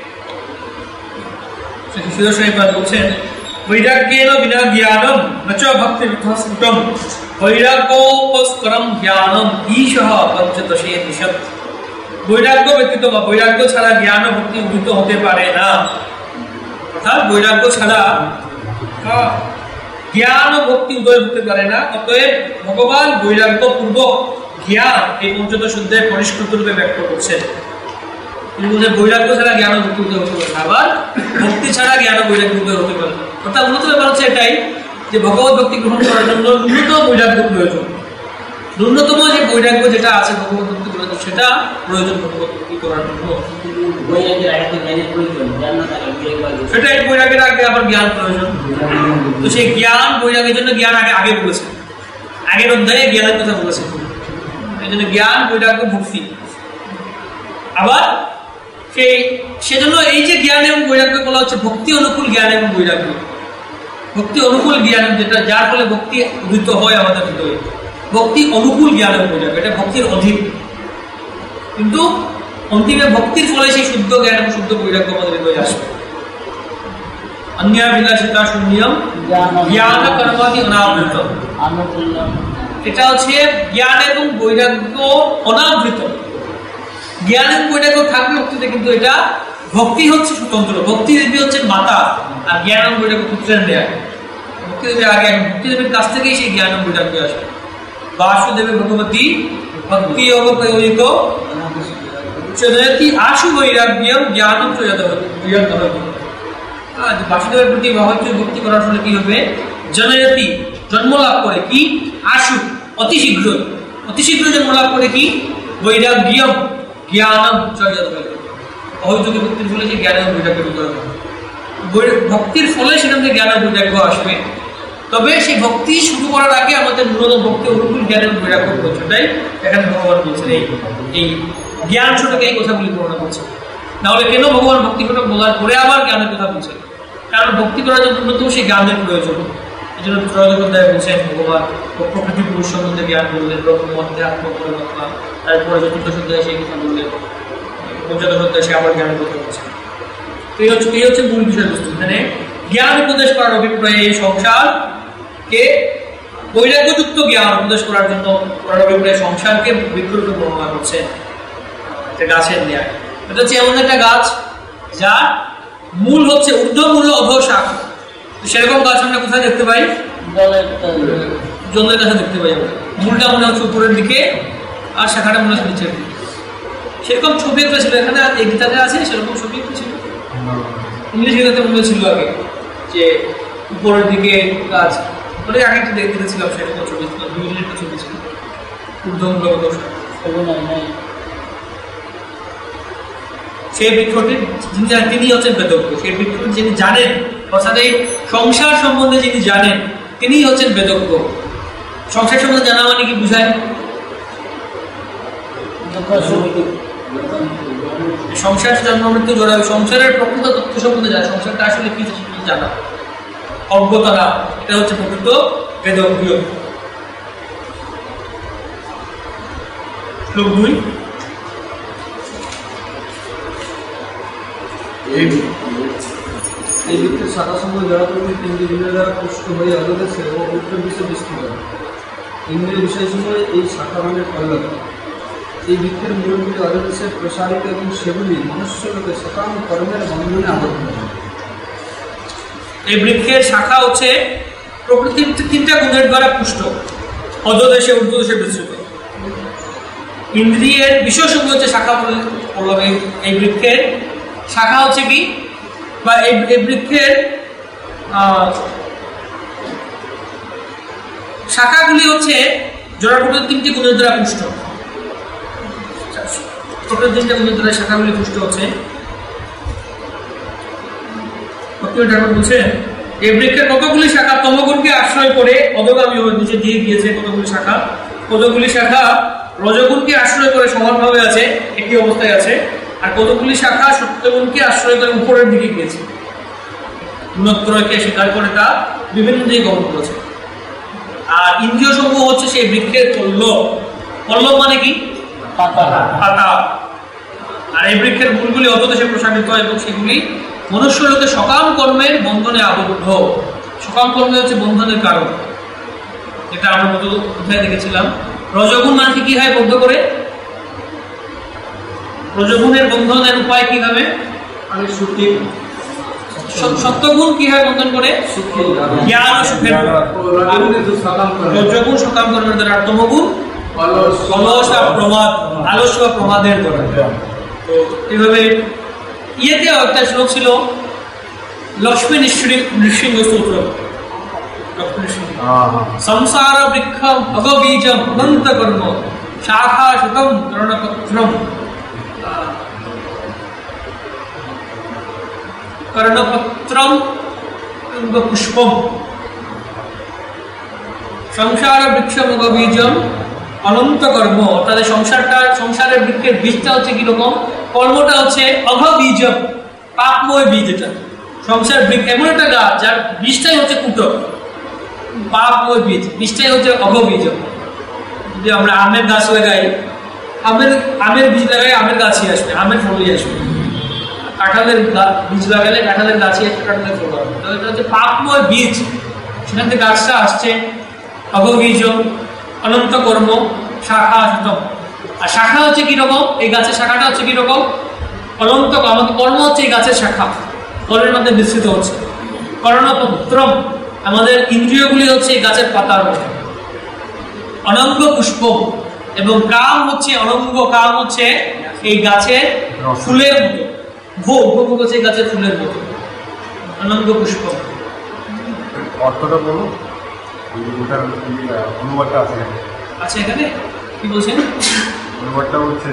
বলছেন, বৈরাগ্যেন বিনা জ্ঞানম নচ ভক্তিবিধস্ফুটম বৈরাগ্যোপস্করম জ্ঞানম ঈশঃ পঞ্চদশে নিষদ। বৈরাগ্য ব্যতীত বা বৈরাগ্য ছাড়া জ্ঞান ও ভক্তি উদিত হতে পারে না। অর্থাৎ বৈরাগ্য ছাড়া জ্ঞান ও ভক্তি উদয় হতে পারে না। অতএব ভগবান বৈরাগ্য পূর্বক জ্ঞান এই পঞ্চদশ অধ্যায়ে পরিষ্কৃত রূপে ব্যক্ত করছেন। তিনি বলছেন বৈরাগ্য ছাড়া জ্ঞান ও ভক্তি উদয় হতে পারে না, আবার ভক্তি ছাড়া জ্ঞান ও বৈরাগ্য উদয় হতে পারে না। অর্থাৎ মূলত ব্যাপার হচ্ছে এটাই যে ভগবত ভক্তি গ্রহণ করার জন্য ন্যূনতম বৈরাগ্য প্রয়োজন। ন্যূনতম যে বৈরাগ্য যেটা আছে ভগবত ভক্তি করার জন্য সেটা প্রয়োজন ভগবত ভক্তি করার জন্য। সেটাই বৈরাগ্যের আগে আবার জ্ঞান প্রয়োজন। তো সেই জ্ঞান বৈরাগ্যের জন্য জ্ঞান আগে বলেছে, আগের অধ্যায়ে জ্ঞানের কথা বলেছে। এই জন্য জ্ঞান বৈরাগ্য ভক্তি। আবার সেজন্য এই যে জ্ঞান এবং বৈরাগ্য বলা হচ্ছে ভক্তি অনুকূল জ্ঞান এবং বৈরাগ্য। ভক্তি অনুকূল জ্ঞান যেটা, যার ফলে ভক্তি উদিত হয় আমাদের ভিতরে, ভক্তি অনুকূল জ্ঞান এবং বৈরাগ্য, এটা ভক্তির অধিক। কিন্তু অন্তিমে ভক্তির ফলে সেই শুদ্ধ জ্ঞান এবং শুদ্ধ বৈরাগ্য আমাদের হৃদয়ে আসবে। অন্যাবিলাসিতা শূন্যম জ্ঞান কর্মাদি অনাবৃত। এটা হচ্ছে জ্ঞান এবং বৈরাগ্য অনাবৃত। জ্ঞান এবং বৈরাগ্য থাকবে ভক্তিতে, কিন্তু এটা ভক্তি হচ্ছে স্বতন্ত্র। ভক্তি দেবী হচ্ছে মাতা, আর জ্ঞান এবং বৈরাগ্য পুত্রের দেয়। ভক্তি দেবী আগে, ভক্তি দেবীর কাছ থেকেই সেই জ্ঞান এবং বৈরাগ্য আসবে। বাসুদেব ভগবতী ভক্তি যোগ প্রয়োজিত চয়তি আশু বৈরাগ্যম জ্ঞানম প্রয়োজনীয়। বাসুদেবের প্রতি ভক্তি করার ফলে কি হবে? জনয়তি জন্ম লাভ করে কি? আশু অতি শীঘ্র জন্ম লাভ করে কি? বৈরাগ্যম জ্ঞানম প্রয়োজনীয়। অহৈতুকী ভক্তির ফলে যে জ্ঞান এবং বৈরাগ্য ভক্তির ফলে সেখান থেকে জ্ঞান এবং বৈরাগ্য আসবে। তবে সেই ভক্তি শুরু করার আগে আমাদের ন্যূনতম ভক্তি অনুকূল জ্ঞান এবং বৈরাগ্য প্রয়োজনটাই এখানে ভগবান বলছেন। এই জ্ঞান শোনাকে এই কথাগুলি বর্ণনা করছেন। নাহলে কেন ভগবান ভক্তি কথা বলার পরে আবার জ্ঞানের কথা বলছেন? কারণ ভক্তি করার জন্য ন্যূনতম সেই জ্ঞানের প্রয়োজন। এই জন্য ত্রয়োদশ অধ্যায়ে বলছেন ভগবান প্রকৃতি পুরুষ সম্বন্ধে জ্ঞান বললেন, ব্রহ্ম অধ্যাত্ম পরমাত্মা। তারপরে চতুর্দশ অধ্যায়ে সেই কথা বললেন, পঞ্চদশ অধ্যায়ে সে আবার জ্ঞানের কথা বলছেন। এই হচ্ছে মূল বিষয়বস্তু। এখানে জ্ঞান উপদেশ করার অভিপ্রায়ে এই সংসারকে বৈরাগ্যযুক্ত জ্ঞান উপদেশ করার জন্য করার অভিপ্রায়ে সংসারকে বৃক্ষরূপে বর্ণনা করছে। গাছের ন্যায় এটা হচ্ছে এমন একটা গাছ যার মূল হচ্ছে ঊর্ধ্বমূল অধঃশাখা। সেরকম গাছ আমরা কোথায় দেখতে পাই? জলের কাছে দেখতে পাই। মূলটা মনে হচ্ছে উপরের দিকে আর শাখাটা মনে হচ্ছে নিচের দিকে। সেরকম ছবি একটা ছিল এখানে, এই গীতাতে আছে সেরকম ছবি একটা ছিল। ইংলিশ গীতাতে মনে ছিল আগে যে উপরের দিকে গাছ, ওটাই আগে একটা দেখেছিলাম সেরকম ছবি ছিল, বিভিন্ন একটা ছবি ছিল ঊর্ধ্বমূল অধঃশাখা। সেই বৃক্ষটি তিনি হচ্ছেন বেদজ্ঞ। সেই বৃক্ষটি যিনি জানেন, অর্থাৎ এই সংসার সম্বন্ধে যিনি জানেন তিনি হচ্ছেন বেদজ্ঞ। সংসার সম্বন্ধে জানা মানে কি বুঝায়? সংসার জন্ম মৃত্যু জড়া, সংসারের প্রকৃত তথ্য সম্বন্ধে জানা, সংসারটা আসলে কি জানা, অজ্ঞতা না, এটা হচ্ছে প্রকৃত বেদজ্ঞ। শ্লোক 2। এই বৃক্ষের শাখা সমূহ জড়াপূর্ণ তিনটি দিনের দ্বারা পুষ্ট হয়ে অধদেশে ও উত্তর বিশ্বে বিস্তৃত। ইন্দ্রিয় বিষয়সমূহ এই শাখা মানে পরিণত। এই বৃক্ষের মূলগুলি অধদেশে প্রসারিত এবং সেগুলি মনুষ্যলোকে সকাম কর্মের বন্ধনে আবদ্ধ। এই বৃক্ষের শাখা হচ্ছে প্রকৃতির তিনটা গুণের দ্বারা পুষ্ট, অধদেশে ঊর্ধ্বদেশে বিস্তৃত। ইন্দ্রিয়ের বিষয়সমূহ হচ্ছে শাখা বললাম। এই বৃক্ষের শাখা হচ্ছে কি, বা এই বৃক্ষের শাখাগুলি হচ্ছে জড়াপূর্ণ তিনটি গুণের দ্বারা পুষ্ট। ছোট তিনটা বিন্দু দ্বারা শাখাগুলি পুষ্ট হচ্ছে। ঠাকুর বলছে এই বৃক্ষের কতগুলি শাখা তমগুণকে আশ্রয় করে অধোগামী হয়ে নিচে দিয়ে গিয়েছে। কতগুলি শাখা রজগুণকে আশ্রয় করে সমানভাবে আছে, একটি অবস্থায় আছে, আর কতগুলি শাখা সত্যগুণকে আশ্রয় করে উপরের দিকে গিয়েছে, গুণত্রয়কে স্বীকার করে তা বিভিন্ন দিকে গমন করেছে। আর ইন্দ্রিয় সমূহ হচ্ছে সেই বৃক্ষের পল্লব। পল্লব মানে কি? পাতা। আর এই বৃক্ষের মূলগুলি অতদেশে প্রসারিত এবং সেগুলি মনুষ্য লোকের সকাম কর্মের বন্ধনে আবদ্ধ। সকাম কর্মে হচ্ছে বন্ধনের কারণ, যেটা আমরা গত অধ্যায়ে দেখেছিলাম। রজগুণ মানে কি হয় বদ্ধ করে? রজগুণের বন্ধনের উপায় কি হবে? সত্যগুণ কি হয় বন্ধন করে? জ্ঞান ও সুখের। রজগুণ সকাম কর্মের দ্বারা, তমগুণ অলস আর প্রমাদ, আলস্য বা প্রমাদের দ্বারা। তো এইভাবে ইয়েতে একটা শ্লোক ছিল লক্ষ্মী নৃসিংহ স্তোত্র। সংসার বৃক্ষম অগবীজম অনন্ত কর্ম শাখা সুতম কর্ণপত্রম কর্ণপত্রম পুষ্পম। সংসার বৃক্ষম অগবীজম অনন্ত কর্ম, অর্থাৎ সংসারের বৃক্ষের বীজটা হচ্ছে কিরকম? কর্মটা হচ্ছে অঘবীজম, পাপময় বীজ। এটা সংসার বৃক্ষ এমন একটা গাছ যার বীজটাই হচ্ছে কুটক, পাপময় বীজ, বীজটাই হচ্ছে অঘবীজম। যদি আমরা আমের গাছ লাগাই, আমের বীজ লাগাই, আমের গাছই আসবে, আমের ফলই আসবে। কাঁঠালের বীজ লাগালে কাঁঠালের গাছই আসবে, কাঁঠালের ফল আসবে। তো এটা হচ্ছে পাপময় বীজ, সেখান থেকে গাছটা আসছে। অঘবীজম, অনন্ত কর্ম, শাখা সুতম। আর শাখা হচ্ছে কিরকম? এই গাছের শাখাটা হচ্ছে কিরকম? অনন্ত। আমাদের কর্ম হচ্ছে এই গাছের শাখা, কর্মের মধ্যে বিস্তৃত হচ্ছে। কর্ণপত্রম, আমাদের ইন্দ্রিয়গুলি হচ্ছে এই গাছের পাতার মতো। অনঙ্গ পুষ্প, এবং কাম হচ্ছে অনঙ্গ, কাম হচ্ছে এই গাছের ফুলের মতো। ভোগ হচ্ছে এই গাছের ফুলের মতো। অনঙ্গ পুষ্প অর্থটা বলো, অনুবাদটা আছে আচ্ছা এখানে কি বলছেন? অনুবাদটা হচ্ছে,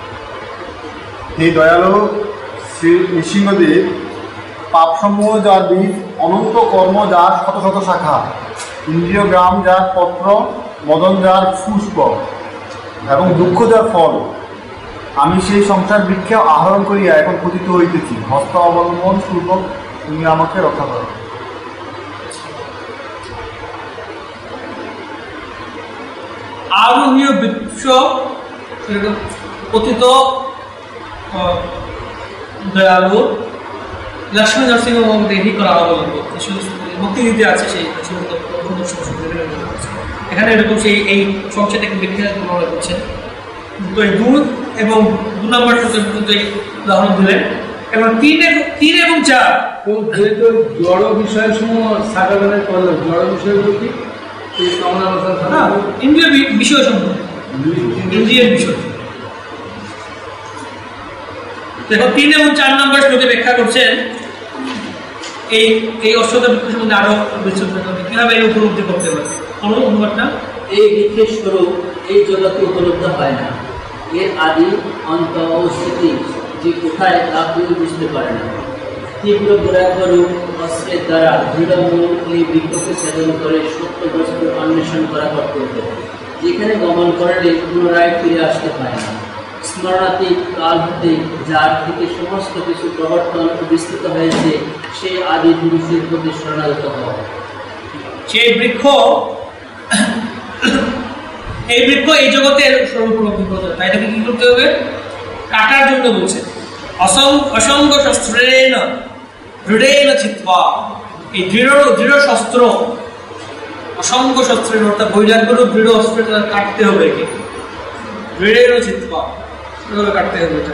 এই দয়ালু শ্রী নৃসিংহদেব পাপসমূহ যার বীজ, অনন্ত কর্ম যার শত শত শাখা, ইন্দ্রিয় গ্রাম যার পত্র, মদন যার পুষ্প, এবং দুঃখ যার ফল, আমি সেই সংসার বৃক্ষে আহরণ করিয়া এখন পতিত হইতেছি। হস্ত অবলম্বন পূর্বক তুমি আমাকে রক্ষা করো। আরোহীয় বৃক্ষ পতিত দয়ালু লক্ষ্মী নরসিংহ দেহি করা অবলম্বন মুক্তি দিতে আছে। সেই এখানে এরকম সেই এই সংসারটাকে বিখ্যাত বলা হচ্ছে। তো এই 2 এবং 2 নম্বর উদাহরণ দিলেন। এবং 3 এবং 4 যেহেতু জড় বিষয় সমূহ সাকাগানের করলে জড় বিষয়গুলো কি? ইন্দ্রিয় বিষয় সমূহ, ইন্দ্রিয়ের বিষয়। দেখো 3 এবং 4 নম্বর শ্লোকে ব্যাখ্যা করছেন এই অশ্বত্থ বৃক্ষ সম্বন্ধে আরো বিস্তারিত কিভাবে এই উপলব্ধি করতে পারে। অনুবাদটা, এই বৃক্ষের স্বরূপ এই জগতে উপলব্ধ হয় না, এর আদি অন্ত ও স্থিতি যে কোথায় তা কেউ বুঝতে পারে না। তীব্র বৈরাগ্যরূপ অস্ত্রের দ্বারা দৃঢ়মূল এই বৃক্ষকে ছেদন করে সত্য বস্তু অন্বেষণ করা কর্তব্য, যেখানে গমন করলে পুনরায় ফিরে আসতে পারে না। স্মরণাতীত কাল হতে যার থেকে সমস্ত কিছু প্রবর্তন ও বিস্তৃত হয়েছে, সেই আদি পুরুষের প্রতি শরণাগত হওয়া। সেই বৃক্ষ, এই বৃক্ষ এই জগতের স্বরূপ উপলব্ধি করতে হবে। তাই এটাকে কি করতে হবে? কাটার জন্য বলছে অসঙ্গ শস্ত্রেণ দৃঢ়েন চিত্বা। এই দৃঢ় শস্ত্র, অসঙ্গ শস্ত্রের অর্থাৎ বৈরাগ্যরূপ দৃঢ় অস্ত্রটা কাটতে হবে। একে দৃঢ়েন চিত্বা, কাটতে হবে এটা।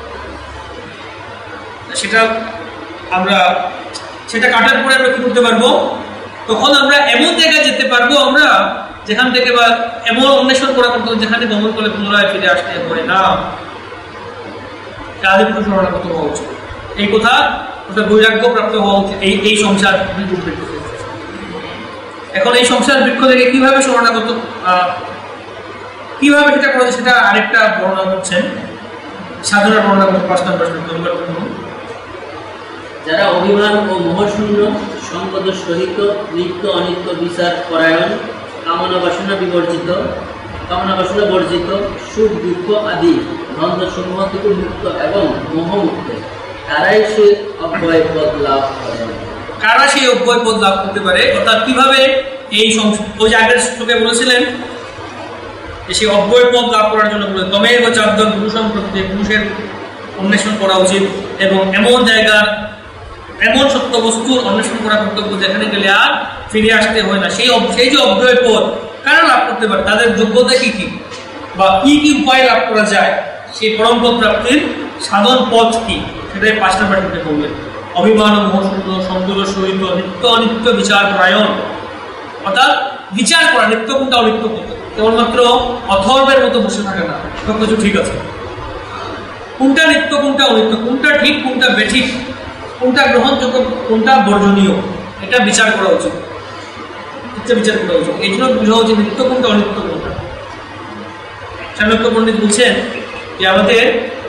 সেটা কাটার পরে আমরা কি করতে পারবো? তখন আমরা এমন জায়গায় যেতে পারবো আমরা যেখান থেকে, বা এমন অন্বেষণ করা করতে যেখানে গমন করলে পুনরায় ফিরে আসতে হয় না। আদিপুরুষ শরণাগত হওয়া উচিত। এই কথা ওটা বৈরাগ্য প্রাপ্ত হওয়া উচিত। এই সংসার বৃক্ষ, এখন এই সংসার বৃক্ষ থেকে কিভাবে শরণাগত, কিভাবে সেটা করা যায় সেটা আরেকটা বর্ণনা করছেন। সাধনার বর্ণনা করুন 5 নম্বর অনুবাদ করুন। যারা অভিমান ও মোহশূন্য, সঙ্গদোষ সহিত, নিত্য অনিত্য বিচার পরায়ণ, কামনা বাসনা বর্জিত, সুখ দুঃখ আদি দ্বন্দ্ব সমূহ থেকে মুক্ত এবং মোহমুক্ত, তারাই সে অব্যয় পদ লাভ করে। কারা সেই অব্যয় পদ লাভ করতে পারে? অর্থাৎ কিভাবে এই ওই যে আগের শ্লোকে বলেছিলেন যে সেই অব্যয় পদ লাভ করার জন্য বলে তমেব চাদ্দম পুরুষম প্রত্যেক পুরুষের অন্বেষণ করা উচিত এবং এমন জায়গার এমন সত্য বস্তুর অন্বেষণ করা কর্তব্য যেখানে গেলে আর ফিরে আসতে হয় না। সেই যে অব্যয় পদ কারা লাভ করতে পারে, তাদের যোগ্যতা কি কি বা কি কি উপায় লাভ করা যায়, সেই পরম পদ প্রাপ্তির সাধন পথ কি, সেটাই 5 নম্বর টিপে বললেন। অভিমান ও মোহশূন্য, সন্তোষ সহিত, নিত্য অনিত্য বিচার পরায়ণ, অর্থাৎ বিচার করা নিত্য কোনটা অনিত্য কোনটা, কেবলমাত্র অথর্বের মতো বসে থাকে না, সব কিছু ঠিক আছে, কোনটা নিত্য কোনটা অনিত্য, কোনটা ঠিক কোনটা বেঠিক, কোনটা গ্রহণযোগ্য কোনটা বর্জনীয়, এটা বিচার করা উচিত, বিচার করা উচিত। এই জন্য বোঝা উচিত নিত্য কোনটা অনিত্য কোনটা। চাণক্য পণ্ডিত বলছেন যে আমাদের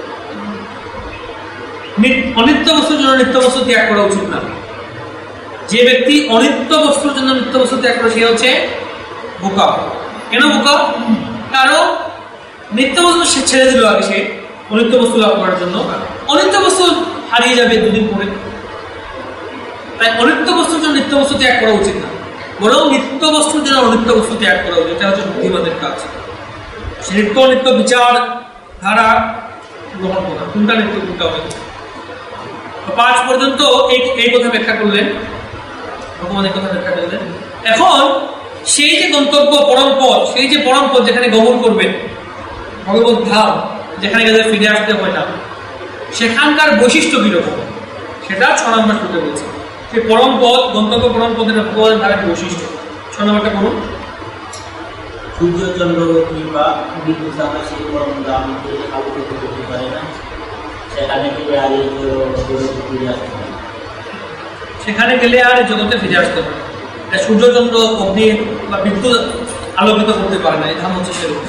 অনিত্য বস্তুর জন্য নিত্য বস্তু ত্যাগ করা উচিত না। যে ব্যক্তি অনিত্য বস্তুর জন্য নিত্য বস্তু ত্যাগ করে সে হচ্ছে বোকা। কেন বোকা? কারণ নিত্য বস্তু সে ছেড়ে দিল আগে, সে অনিত্য বস্তু লাভ করার জন্য। অনিত্য বস্তু হারিয়ে যাবে দুদিন পরে, তাই অনিত্য বস্তুর জন্য নিত্য বস্তু ত্যাগ করা উচিত না, বরং নিত্য বস্তুর জন্য অনিত্য বস্তু ত্যাগ করা উচিত। এটা হচ্ছে বুদ্ধিমানের কাজ। সে নিত্য অনিত্য বিচার ধারা গ্রহণ করা, কোনটা নিত্য কোনটা অনিত্য। 5 পর্যন্ত এই কথা ব্যাখ্যা করলেন, ভগবান এই কথা ব্যাখ্যা করলেন। এখন সেই যে গন্তব্য পরম পথ, সেই যে পরম পথ যেখানে গমন করবেন, ভগবত ধাম যেখানে গেলে ফিরে আসতে হয় না, সেখানকার বৈশিষ্ট্য কিরকম সেটা 6 নম্বর শুনতে বলছে। সেই পরম পথ, গন্তব্য পরম পথের ভগবানের ধারের বৈশিষ্ট্য 6 নম্বরটা করুন। সূর্যচন্দ্র কিংবা বিদ্যুৎ আকাশে পরম দামকে আলোকিত করতে পারে না, সেখানে গেলে আর এই ফিরে আসতে পারে, সেখানে গেলে আর জগতে ফিরে আসতে পারে। সূর্যচন্দ্র অগ্নি বা বিদ্যুৎ আলোকিত করতে পারে না, এই ধাম হচ্ছে সেরকম।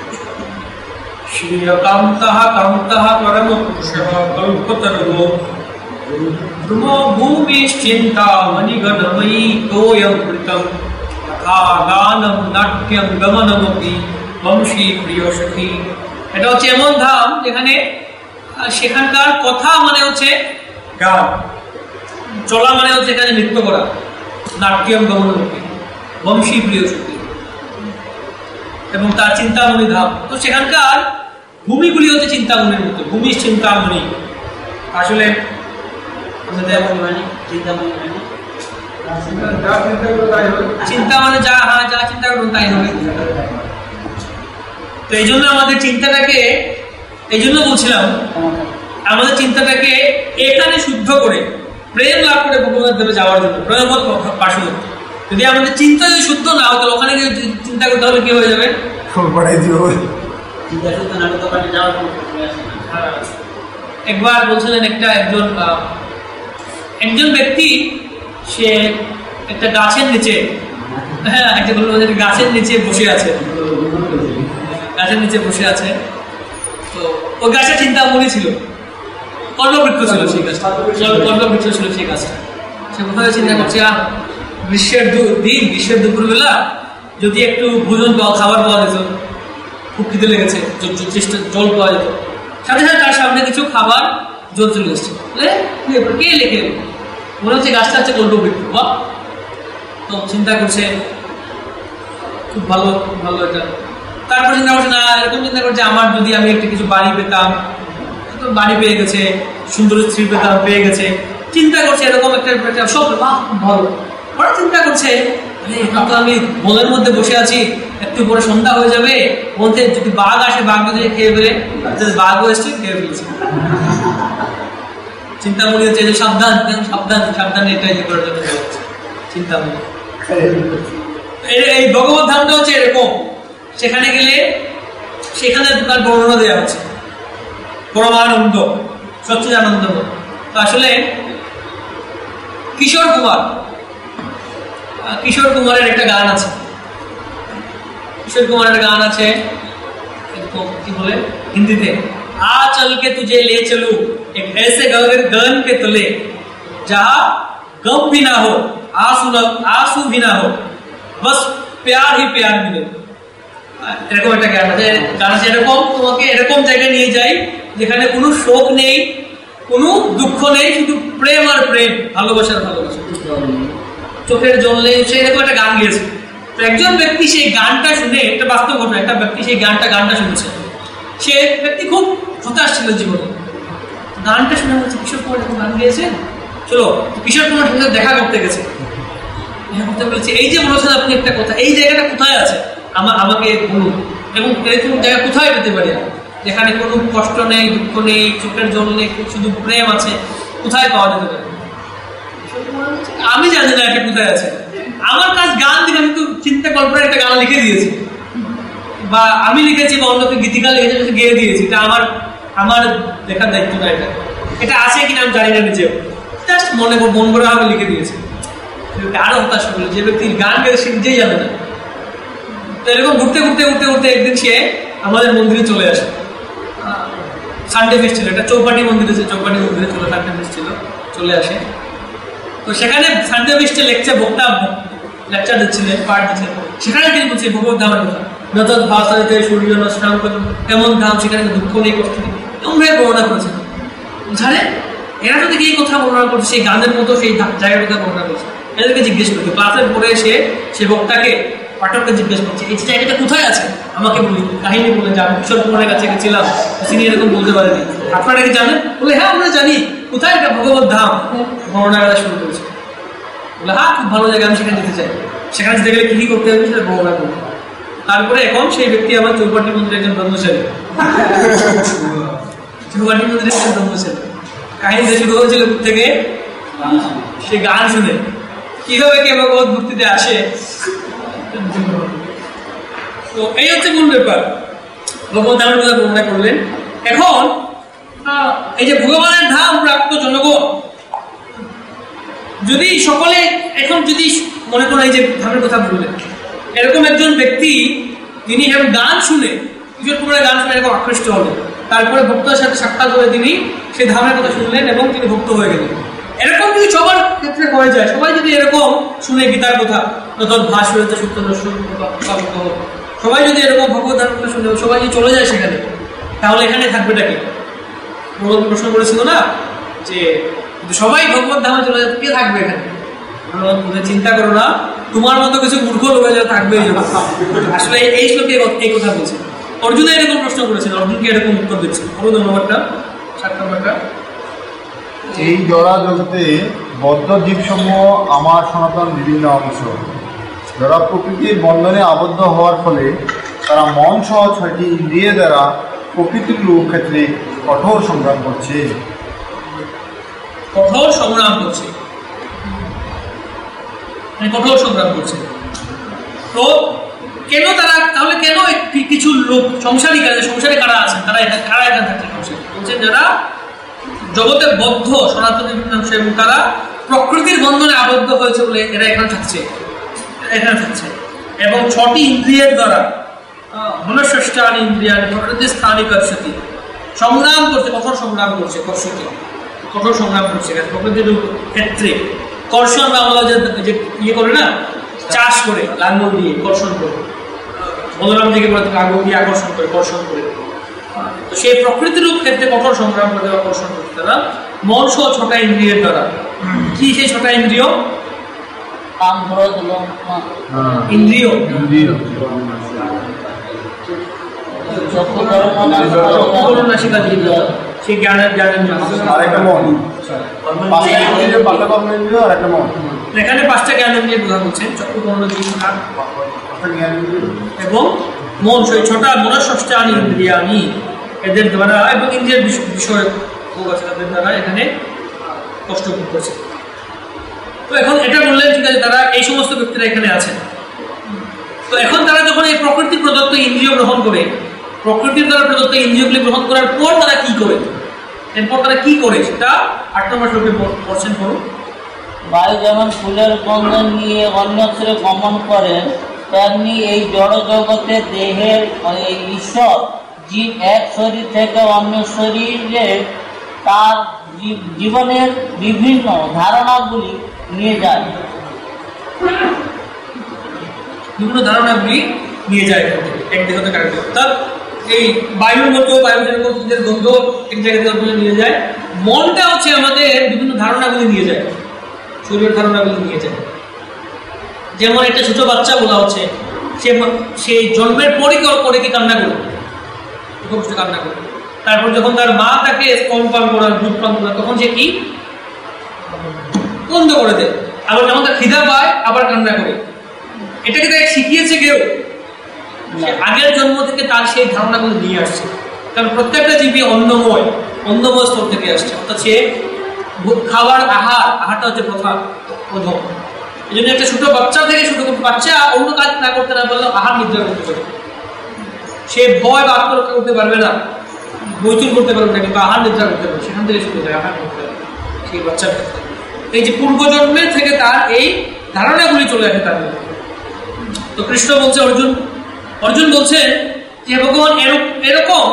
শ্রীয়কান্তঃ কান্তঃ পরম পুরুষঃ কল্পতরুঃ ধ্রুমো ভূমিশ্চিন্তামণি গণময়ী তোয়ং কৃতং তথা গানম নাট্যম গমনমপি বংশী প্রিয় সখী। এটা হচ্ছে এমন ধাম যেখানে সেখানকার কথা মানে হচ্ছে গান, চলা মানে হচ্ছে এখানে নৃত্য করা, নাট্যম গমনমপি বংশী প্রিয় সখী, এবং তার চিন্তামণি ধাম। তো সেখানকার ভূমিগুলি হচ্ছে চিন্তামণির মতো, ভূমি চিন্তামণি। আসলে চিন্তা মানে যা যা চিন্তা করুন তাই হবে। তো এই জন্য আমাদের চিন্তাটাকে, এই জন্য বলছিলাম আমাদের চিন্তাটাকে এখানে শুদ্ধ করে প্রেম লাভ করে ভগবানের ধামে যাওয়ার জন্য প্রেমবৎ পাশে। যদি আমাদের চিন্তা যদি শুদ্ধ না হতো, ওখানে গিয়ে চিন্তা করতে হলে কি হয়ে যাবে? একবার বলছিলেন একজন ব্যক্তি, সে একটা গাছের নিচে, হ্যাঁ একটা গাছের নিচে বসে আছে, গাছের নিচে বসে আছে। তো ওই গাছের চিন্তামণি ছিল, কল্পবৃক্ষ ছিল সেই গাছটা, কল্পবৃক্ষ ছিল সেই গাছটা। সে কোথায় চিন্তা করছে, গ্রীষ্মের গ্রীষ্মের দুপুরবেলা যদি একটু ভোজন খাবার পাওয়া যেত, খুব খিদে লেগেছে, জল পাওয়া যেত, সাথে সাথে তার সামনে কিছু খাবার জল চলে এসছে, কে লেখে মনে হচ্ছে গাছটা হচ্ছে কল্পবৃক্ষ। বা তো চিন্তা করছে খুব ভালো খুব ভালো এটা। তারপর চিন্তা করছে না, এরকম চিন্তা করছে আমার যদি আমি একটা কিছু বাড়ি পেতাম, বাড়ি পেয়ে গেছে, সুন্দর স্ত্রী পেতাম, পেয়ে গেছে, চিন্তা করছে এরকম একটা সব ভালো। ওরা চিন্তা করছে এখন তো আমি বনের মধ্যে বসে আছি, একটু পরে সন্ধ্যা হয়ে যাবে, বলতে যদি বাঘ আসে, বাঘ যদি খেয়ে ফেলে, বাঘও এসছে খেয়ে ফেলছে। চিন্তামণি হচ্ছে যে সাবধান সাবধান সাবধান, এটা ইয়ে করার জন্য চিন্তামণি। এই ভগবত ধামটা হচ্ছে এরকম, সেখানে গেলে সেখানে তার বর্ণনা দেওয়া হচ্ছে পরমানন্দ, সচ্চিদানন্দ। তো আসলে কিশোর কুমারের একটা গান আছে, কিশোর কুমারের গান আছে কি বলে হিন্দিতে, आ चल के तुझे ले चलूं एक ऐसे गगन के तले जहां गम भी ना हो, आंसू भी ना हो, बस प्यार ही प्यार मिले। এরকম একটা গান আছে, গান আছে এরকম, তোমাকে এরকম জায়গায় নিয়ে যাই যেখানে কোনো শোক নেই, কোনো দুঃখ নেই, শুধু প্রেম আর প্রেম, ভালোবাসার ভালোবাসা, চোখের জল নেই। সে এরকম একটা গান গেয়েছে। তো একজন ব্যক্তি সেই গানটা শুনে, একটা বাস্তব ঘটনা, একটা ব্যক্তি সেই গানটা শুনেছে। সে ব্যক্তি খুব হতাশ ছিল জীবনে। গানটা শুনে বলছে কিশোর কুমার এরকম গান গেয়েছে, চলো কিশোর কুমার সাথে দেখা করতে গেছে। দেখা করতে বলেছে, এই যে বলেছেন আপনি একটা কথা, এই জায়গাটা কোথায় আছে আমাকে বলুন, এবং এরকম জায়গা কোথায় পেতে পারি যেখানে কোনো কষ্ট নেই, দুঃখ নেই, চোখের জল নেই, শুধু প্রেম আছে, কোথায় পাওয়া যেতে পারে? আমি জানি না এটা কোথায় আছে। আমার কাজ গান দিকে, আমি তো চিন্তা কল্পনা একটা গান লিখে দিয়েছি, বা আমি লিখেছি, বা অন্যকে গীতিকা লিখেছি, গেয়ে দিয়েছি। এটা আমার দেখার দায়িত্ব না। এটা আছে কিনা আমি জানি না, নিজেও জাস্ট মন করা ভাবে লিখে দিয়েছি। আরো হতাশ হলো, যে ব্যক্তির গান গেয়ে সে নিজেই জানে না। তো এরকম ঘুরতে একদিন সে আমাদের মন্দিরে চলে আসে। সানডে ফেস্ট ছিল, একটা চৌপাটি মন্দিরে চলে সানডে ফেস্ট ছিল, চলে আসে। তো সেখানে সানডে ফেস্টে লেকচার দিচ্ছিলেন, পাঠ দিচ্ছিলেন। সেখানে তিনি বলছে ভগবত ধামের কথা, নতদ ভাষাতে সূর্য নষ্টাম কেমন ধাম, সেখানে দুঃখ নেই, কষ্ট নেই, এমন ভাবে বর্ণনা করেছেন। জানে এরা তো দেখি এই কথা বর্ণনা করছে, সেই গানের মতো সেই জায়গার কথা বর্ণনা করছে। এদেরকে জিজ্ঞেস করছে, ক্লাসের পরে এসে সে বক্তাকে, পাঠককে জিজ্ঞেস করছে এই জায়গাটা কোথায় আছে, আমাকে বলি। কাহিনী বলে যে আমি কিশোর কুমারের কাছে গেছিলাম, তিনি এরকম বলতে পারেনি, আপনারা কি জানেন? বলে হ্যাঁ আমরা জানি, কোথায়? এটা ভগবত ধাম। বর্ণনা করা শুরু করেছে। বলে হ্যাঁ খুব ভালো জায়গা, আমি সেখানে যেতে চাই। সেখানে যেতে গেলে কি করতে হবে সেটা বর্ণনা করবো। তারপরে এখন সেই ব্যক্তি আমার চৌপাটি মন্দিরের একজন ব্রহ্মচারী, চৌপাটি মন্দিরের একজন ব্রহ্মচারী। কাহিনীটা শুরু হয়েছিল থেকে সে গান শুনে কিভাবে কে ভগবত ভক্তিতে আসে। তো এই হচ্ছে মূল ব্যাপার। ভগবত ধামের কথা বর্ণনা করলেন। এখন এই যে ভগবানের ধাম প্রাপ্ত জনগণ, যদি সকলে এখন যদি মনে করেন এই যে ধামের কথা বললেন, এরকম একজন ব্যক্তি যিনি এরকম গান শুনে, কিশোর কুমারের গান শুনে এরকম আকৃষ্ট হলেন, তারপরে ভক্তের সাথে সাক্ষাৎ করে তিনি সেই ধামের কথা শুনলেন এবং তিনি ভক্ত হয়ে গেলেন। এরকম যদি সবার ক্ষেত্রে হয়ে যায়, সবাই যদি এরকম শুনে গীতার কথা, ভাষ হয়েছে সত্য সবাই যদি এরকম ভগবত ধামের কথা শুনে সবাই যদি চলে যায় সেখানে, তাহলে এখানে থাকবেটা কি? প্রশ্ন করেছিল না যে সবাই ভগবত ধামে চলে যায়, কে থাকবে এখানে? চিন্তা করো না, তোমার মতো কিছু মূর্খ লোক থাকবে। আসলে এই শ্লোকে এই কথা বলছে। অর্জুন এরকম প্রশ্ন করেছিল, অর্জুনকে এরকম উত্তর দিচ্ছে। নম্বরটা 7 নম্বরটা, এই জড়া জগতে বদ্ধ জীবসমূহ আমার সনাতন বিভিন্ন অংশ। জড়া প্রকৃতির বন্ধনে আবদ্ধ হওয়ার ফলে তারা মন সহ 6টি ইন্দ্রিয় দ্বারা প্রকৃতির লোক ক্ষেত্রে কঠোর সংগ্রাম করছে। কঠোর সংগ্রাম করছে। তো কেন তারা, তাহলে কেন কিছু লোক সংসারী কারা আছেন, তারা এখানে থাকছে? বলছেন যারা জগতে বদ্ধ সনাতনী এবং তারা প্রকৃতির বন্ধনে আবদ্ধ হয়েছে বলে এরা এখানে থাকছে এবং 6টি ইন্দ্রিয়ের দ্বারা মনঃষ্টানি ইন্দ্রিয়ানি প্রকৃতি স্থানিক কর্ষতি সংগ্রাম করছে, কঠোর সংগ্রাম করছে প্রকৃতির ক্ষেত্রে। কর্ষণ আমরা যে ইয়ে করে না, চাষ করে লাঙ্গল দিয়ে কর্ষণ করে, বলরাম দিকে লাঙ্গল দিয়ে আকর্ষণ করে, কর্ষণ করে। তো সেই প্রকৃতির ক্ষেত্রে কঠোর সংগ্রাম করে আকর্ষণ করতে তারা মন সহ 6টা ইন্দ্রিয়ের দ্বারা। কি সেই 6টা ইন্দ্রিয়? ইন্দ্রিয় সেই জ্ঞানের এখানে 5টা জ্ঞানেন্দ্রিয় বোঝা বলছেন, চক্ষু কর্ণ এবং মন, সেই 6টা মনঃষ্টানি ইন্দ্রিয়ানি এদের দ্বারা এবং ইন্দ্রিয়ের বিষয় তাদের দ্বারা এখানে কষ্ট ভোগ করছে। তো এখন এটা বললেন ঠিক আছে, তারা এই সমস্ত ব্যক্তিরা এখানে আছেন। তো এখন তারা যখন এই প্রকৃতি প্রদত্ত ইন্দ্রিয় গ্রহণ করে, প্রকৃতির দ্বারা প্রদত্ত ইন্দ্রিয়গুলি গ্রহণ করার পর তারা কি করে, এরপর তারা কি করে সেটা 8 নম্বর শ্লোকে পড়ছেন। করুন। বায়ু যেমন ফুলের গন্ধ নিয়ে অন্যত্র গমন করে, তেমনি এই জড় জগতে দেহের ঈশ্বর জীব এক শরীর থেকে অন্য শরীরে তার জীবনের বিভিন্ন ধারণাগুলি নিয়ে যায়। বিভিন্ন ধারণাগুলি নিয়ে যায় এক দেহ থেকে আরেক দেহ। অর্থাৎ এই বায়ুর মতো বায়ু যেরকম গন্ধ এক জায়গা থেকে নিয়ে যায়, মনটা হচ্ছে আমাদের বিভিন্ন ধারণাগুলি নিয়ে যায়, শরীরের ধারণাগুলি নিয়ে যায়। যেমন একটা ছোট বাচ্চা বলা হচ্ছে, সে জন্মের পরই করে কি কান্না করে, কান্না করে। তারপর যখন তার মা তাকে স্তন পান করার, দুধ পান করার, তখন সে কি বন্ধ করে দেয়। আবার যখন তার খিদা পায় আবার কান্না করে। এটাকে তাকে শিখিয়েছে কেউ? আগের জন্ম থেকে তার সেই ধারণাগুলো নিয়ে আসছে। কারণ প্রত্যেকটা জীবী অন্নময় স্তর থেকে আসছে। অর্থাৎ সে খাবার আহারটা হচ্ছে প্রথম। এই জন্য একটা ছোট বাচ্চা থেকে বাচ্চা অন্য কাজ না করতে না পারলেও আহার নিদ্রা করতে পারে। সে ভয় বা আত্মরক্ষা করতে পারবে না, বৈচুর করতে পারবে না, কিন্তু আহার নিদ্রা করতে পারবে। সেখান থেকে শুরু করে আহার করতে পারবে সেই বাচ্চার ক্ষেত্রে। এই যে পূর্বজন্মের থেকে তার এই ধারণাগুলি চলে আসে তার মধ্যে। তো কৃষ্ণ বলছে, অর্জুন বলছে যে ভগবান এরকম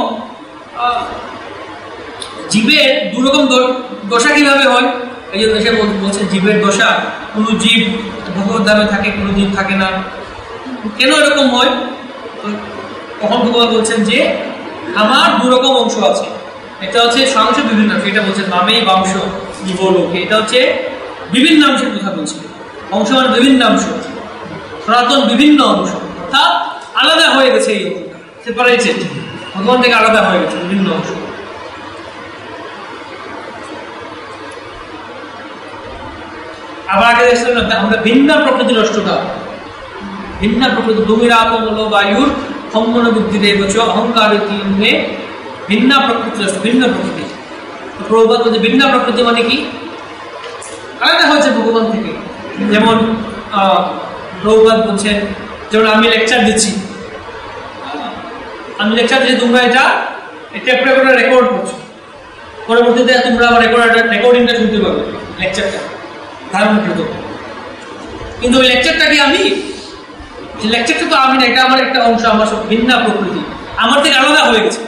জীবের দুরকম দশা কিভাবে হয়। এই জন্য সে বলছে জীবের দশা, কোন জীব ভগবত ধামে থাকে, কোন জীব থাকে না। কেন এরকম হয়? তখন ভগবান বলছেন যে আমার দুরকম অংশ আছে। এটা হচ্ছে সাংশ বিভিন্ন, এটা বলছে নামে বাংশ জীবলোকে। এটা হচ্ছে বিভিন্ন অংশের কথা বলছে। অংশ মানে বিভিন্ন অংশ, সনাতন বিভিন্ন অংশ, অর্থাৎ আলাদা হয়ে গেছে। এই অংশটা সেপারেটেড, ভগবান থেকে আলাদা হয়ে গেছে বিভিন্ন অংশ। আবার আগে দেখছিলাম আমরা ভিন্ন প্রকৃতির অষ্টটা, ভিন্ন প্রকৃতি ভূমিরাপন বায়ুর সম্মন বুদ্ধি রেবচ অহংকার তিনে ভিন্ন প্রকৃতির অষ্ট, ভিন্ন প্রকৃতি। প্রভুপাদ বলছে ভিন্ন প্রকৃতি মানে কি? আলাদা হয়েছে ভগবান থেকে। যেমন প্রভুপাদ বলছেন, যেমন আমি লেকচার দিচ্ছি, তোমরা এটা রেকর্ড করছো, পরবর্তীতে তোমরা আমার রেকর্ডিংটা শুনতে পাবে, লেকচারটা ধারণকৃত। কিন্তু ওই লেকচারটা কি আমি? লেকচারটা তো আমি না, এটা আমার একটা অংশ, আমার সব ভিন্ন প্রকৃতি, আমার থেকে আলাদা হয়ে গেছে,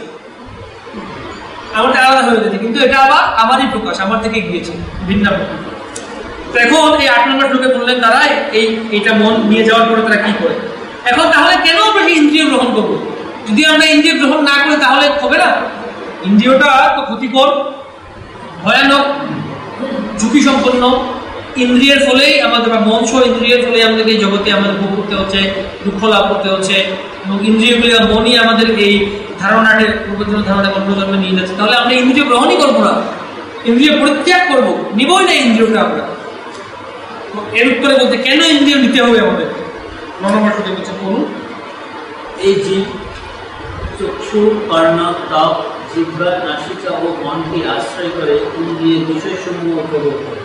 কিন্তু এটা আবার আমারই প্রকাশ, আমার থেকে গিয়েছে ভিন্ন প্রকৃতি। তো এখন এই 8 নম্বর শ্লোকে বললেন তারা এইটা মন নিয়ে যাওয়ার পরে তারা কি করে। এখন তাহলে কেন আমরা ইন্দ্রিয় গ্রহণ করবো? যদি আমরা ইন্দ্রিয় গ্রহণ না করি তাহলে হবে না। ইন্দ্রিয়টা তো ক্ষতিকর, ভয়ানক, ঝুঁকি সম্পন্ন। ইন্দ্রিয়ের ফলেই আমাদের, বা মন সহ ইন্দ্রিয়ের ফলে আমাদের এই জগতে আমাদের ভোগ করতে হচ্ছে, দুঃখ লাভ করতে হচ্ছে, এবং ইন্দ্রিয়গুলি মনই আমাদের এই ধারণাটা পূর্বজন্মে নিয়ে যাচ্ছে। তাহলে আমরা ইন্দ্রিয় গ্রহণই করবো না, ইন্দ্রিয় পরিত্যাগ করবো, নিবই না ইন্দ্রিয়টা আমরা। এর উত্তরে বলতে কেন ইন্দ্রিয় নিতে হবে আমাদের, মনোমার্থকে বলছে করুন। এই জীব চক্ষু, কর্ণ, ত্বক, জিহ্বা, নাসিকা ও মনকে আশ্রয় করে ইন্দ্রিয় বিষয়সমূহ উপভোগ করে।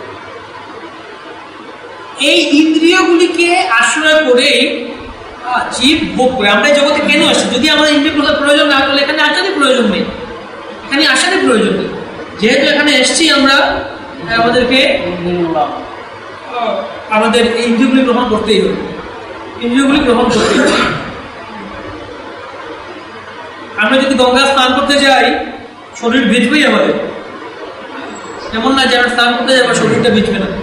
এই ইন্দ্রিয়গুলিকে আশ্রয় করে জীব ভোগ করে। আমরা জগতে কেন আসছি? যদি আমাদের ইন্দ্রিয় প্রয়োজন না করলে এখানে আসারই প্রয়োজন নেই, যেহেতু এখানে এসছি আমরা, আমাদেরকে আমাদের এই ইন্দ্রিয়গুলি গ্রহণ করতেই হবে, আমরা যদি গঙ্গা স্নান করতে যাই, শরীর ভিজবেই আমাদের, এমন না যে আমরা স্নান করতে যাই শরীরটা ভিজবে না।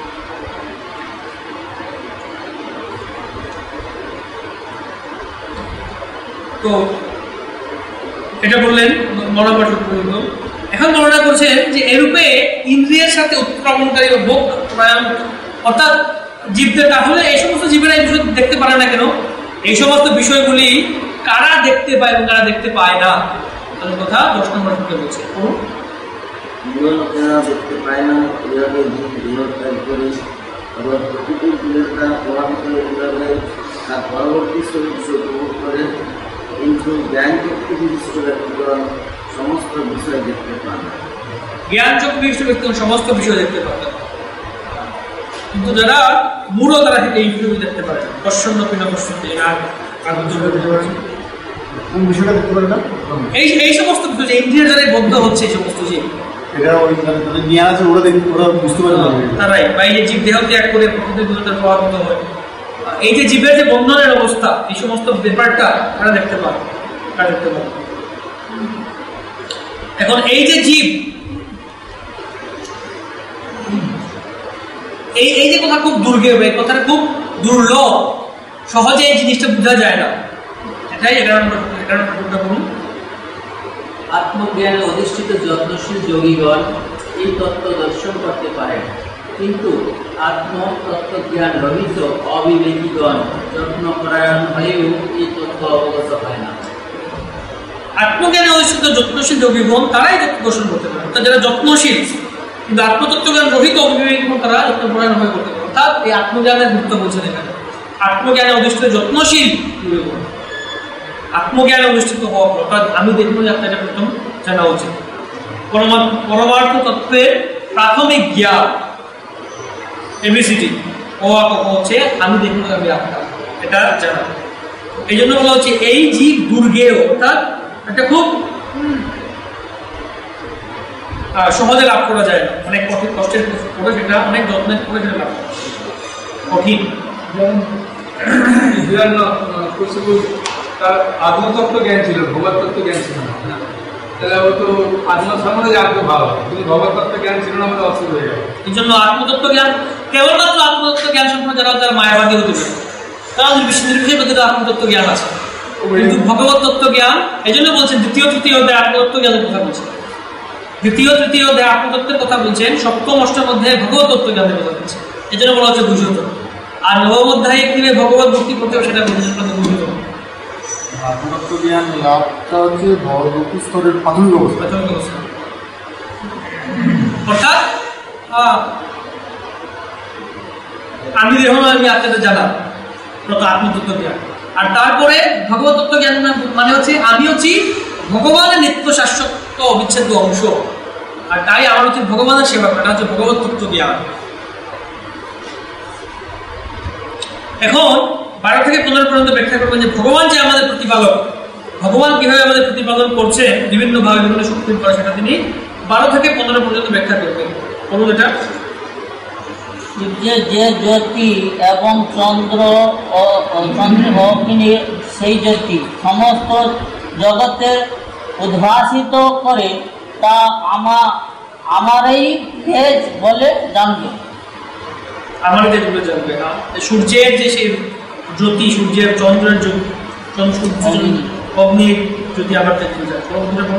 তো এটা বললেন মনোবল। এখন বর্ণনা করছেন যে এরূপে ইন্দ্রিয়ের সাথে উৎক্রমণকারী ভোগ অর্থাৎ জীবদের, তাহলে এই সমস্ত জীবেরা এই বিষয় দেখতে পারে না কেন? এই সমস্ত বিষয়গুলি কারা দেখতে পায় এবং কারা দেখতে পায় না, তাদের কথা 10 নম্বর থেকে বলছে। দেখতে পায় না, এভাবে ত্যাগ করে আবার প্রকৃতির বিরোধিতা প্রভাব করে এভাবে তার পরবর্তী উপভোগ করে, কিন্তু জ্ঞান চক্ষু বিশিষ্ট ব্যক্তিগণ সমস্ত বিষয় দেখতে পান। জ্ঞান চক্ষু বিশিষ্ট ব্যক্তিগণ সমস্ত বিষয় দেখতে পান, কিন্তু যারা মূঢ় তারা এই বিষয়গুলো দেখতে পারে না। প্রসন্ন পিনা প্রসন্ন কোন বিষয়টা দেখতে পারে না? এই সমস্ত বিষয়, ইন্দ্রিয়ের যারা বদ্ধ হচ্ছে এই সমস্ত জীব, এটা ওই তাদের জ্ঞান আছে, ওরা বুঝতে পারে না তারাই, বা এই যে জীব দেহ ত্যাগ করে প্রকৃতির বিরুদ্ধে প্রভাবিত হয়, এই যে জীবের যে বন্ধনের অবস্থা, এই সমস্ত ব্যাপারটা তারা দেখতে পারে। এখন এই যে জীব, এই যে কথা খুব দুর্গেব, এই কথাটা খুব দুর্লভ, সহজে এই জিনিসটা বোঝা যায় না। এটাই 11 নম্বরটা বলুন। আত্মজ্ঞানে অধিষ্ঠিত যত্নশীল যোগীগণ এই তত্ত্ব দর্শন করতে পারেন, কিন্তু আত্মতত্ত্বজ্ঞান রহিত অবিবেকীগণ যত্নপরায়ণ হয়েও এই তত্ত্ব অবগত হয় না। আত্মজ্ঞানে অধিষ্ঠিত যত্নশীল যোগীগণ তারাই তত্ত্ব দর্শন করতে পারে, অর্থাৎ যারা যত্নশীল কিন্তু আত্মতত্ত্বজ্ঞান রহিত অবিবেকীগণ তারা যত্নপরায়ণ হয়ে করতে পারে। অর্থাৎ এই আত্মজ্ঞানের গুরুত্ব বলছেন এখানে। আত্মজ্ঞানে অধিষ্ঠিত যত্নশীল যোগীগণ, আত্মজ্ঞানে অনুষ্ঠিত হওয়া, অর্থাৎ আমি দেখব যে আপনার এটা প্রথম জানা উচিত। পরমার্থ তত্ত্বের প্রাথমিক জ্ঞান এবিসিডি হচ্ছে আমি দেখব আমি আত্মা, এটা জানা। এই জন্য বলা হচ্ছে এই জীব দুর্গেয়, অর্থাৎ এটা খুব সহজে লাভ করা যায় না, অনেক কঠিন কষ্টের করে সেটা, অনেক যত্নের করে সেটা লাভ কঠিন। তার আত্মতত্ত্ব জ্ঞান ছিল, ভগবত তত্ত্ব জ্ঞান ছিল না, তাহলে ও তো আত্ম সম্বন্ধে জানতে ভালো, কিন্তু ভগবত তত্ত্ব জ্ঞান ছিল না, আমাদের অসুবিধা হয়ে যাবে। এই জন্য আত্মতত্ত্ব জ্ঞান, কেবলমাত্র আত্মতত্ত্ব জ্ঞান সম্পর্কে যারা মায়াবাদী হতে পারে, তারা নির্বিশেষে আত্মতত্ত্ব জ্ঞান আছে, কিন্তু ভগবত তত্ত্ব জ্ঞান, এই জন্য বলছেন দ্বিতীয় তৃতীয় অধ্যায়ে আত্মতত্ত্ব জ্ঞানের কথা বলছেন, দ্বিতীয় তৃতীয় অধ্যায়ে আত্মতত্ত্বের কথা বলছেন, সপ্তম অষ্টম অধ্যায়ে ভগবত তত্ত্ব জ্ঞানের কথা বলছেন। এই জন্য বলা হচ্ছে 200, আর নবম অধ্যায়ে কিভাবে ভগবত ভক্তি করতে হবে সেটা বলছেন 200। আত্মতত্ত্ব জ্ঞান লাভটা হচ্ছে ভক্তি স্তরের প্রাথমিক অবস্থা। অর্থাৎ আমি দেখুন আমি আত্মাটা জানাম, আত্মতত্ত্ব জ্ঞান। আর তারপরে ভগবত তত্ত্ব জ্ঞান মানে হচ্ছে আমি হচ্ছি ভগবানের নিত্য শাশ্বত অবিচ্ছেদ্য অংশ, আর তাই আমার হচ্ছে ভগবানের সেবা করা, হচ্ছে ভগবত তত্ত্ব জ্ঞান। এখন 12 থেকে 15 পর্যন্ত ব্যাখ্যা করবেন যে ভগবান যে আমাদের প্রতিপালক, ভগবান কিভাবে আমাদের প্রতিপালন করছে বিভিন্ন ভাবে, বিভিন্ন শক্তির পরে, সেটা তিনি 12 থেকে 15 পর্যন্ত ব্যাখ্যা করবেন। বলুন এটা। যে জ্যোতি এবং চন্দ্র ও অগ্নি, সেই জ্যোতি সমস্ত জগতে উদ্ভাসিত করে, তা আমারই তেজ বলে জানবে। আমার তেজ বলে জানবে না। সূর্যের যে সেই জ্যোতি, সূর্যের চন্দ্রের জ্যোতি, অগ্নির জ্যোতি আমার তেজ বলে জানবে।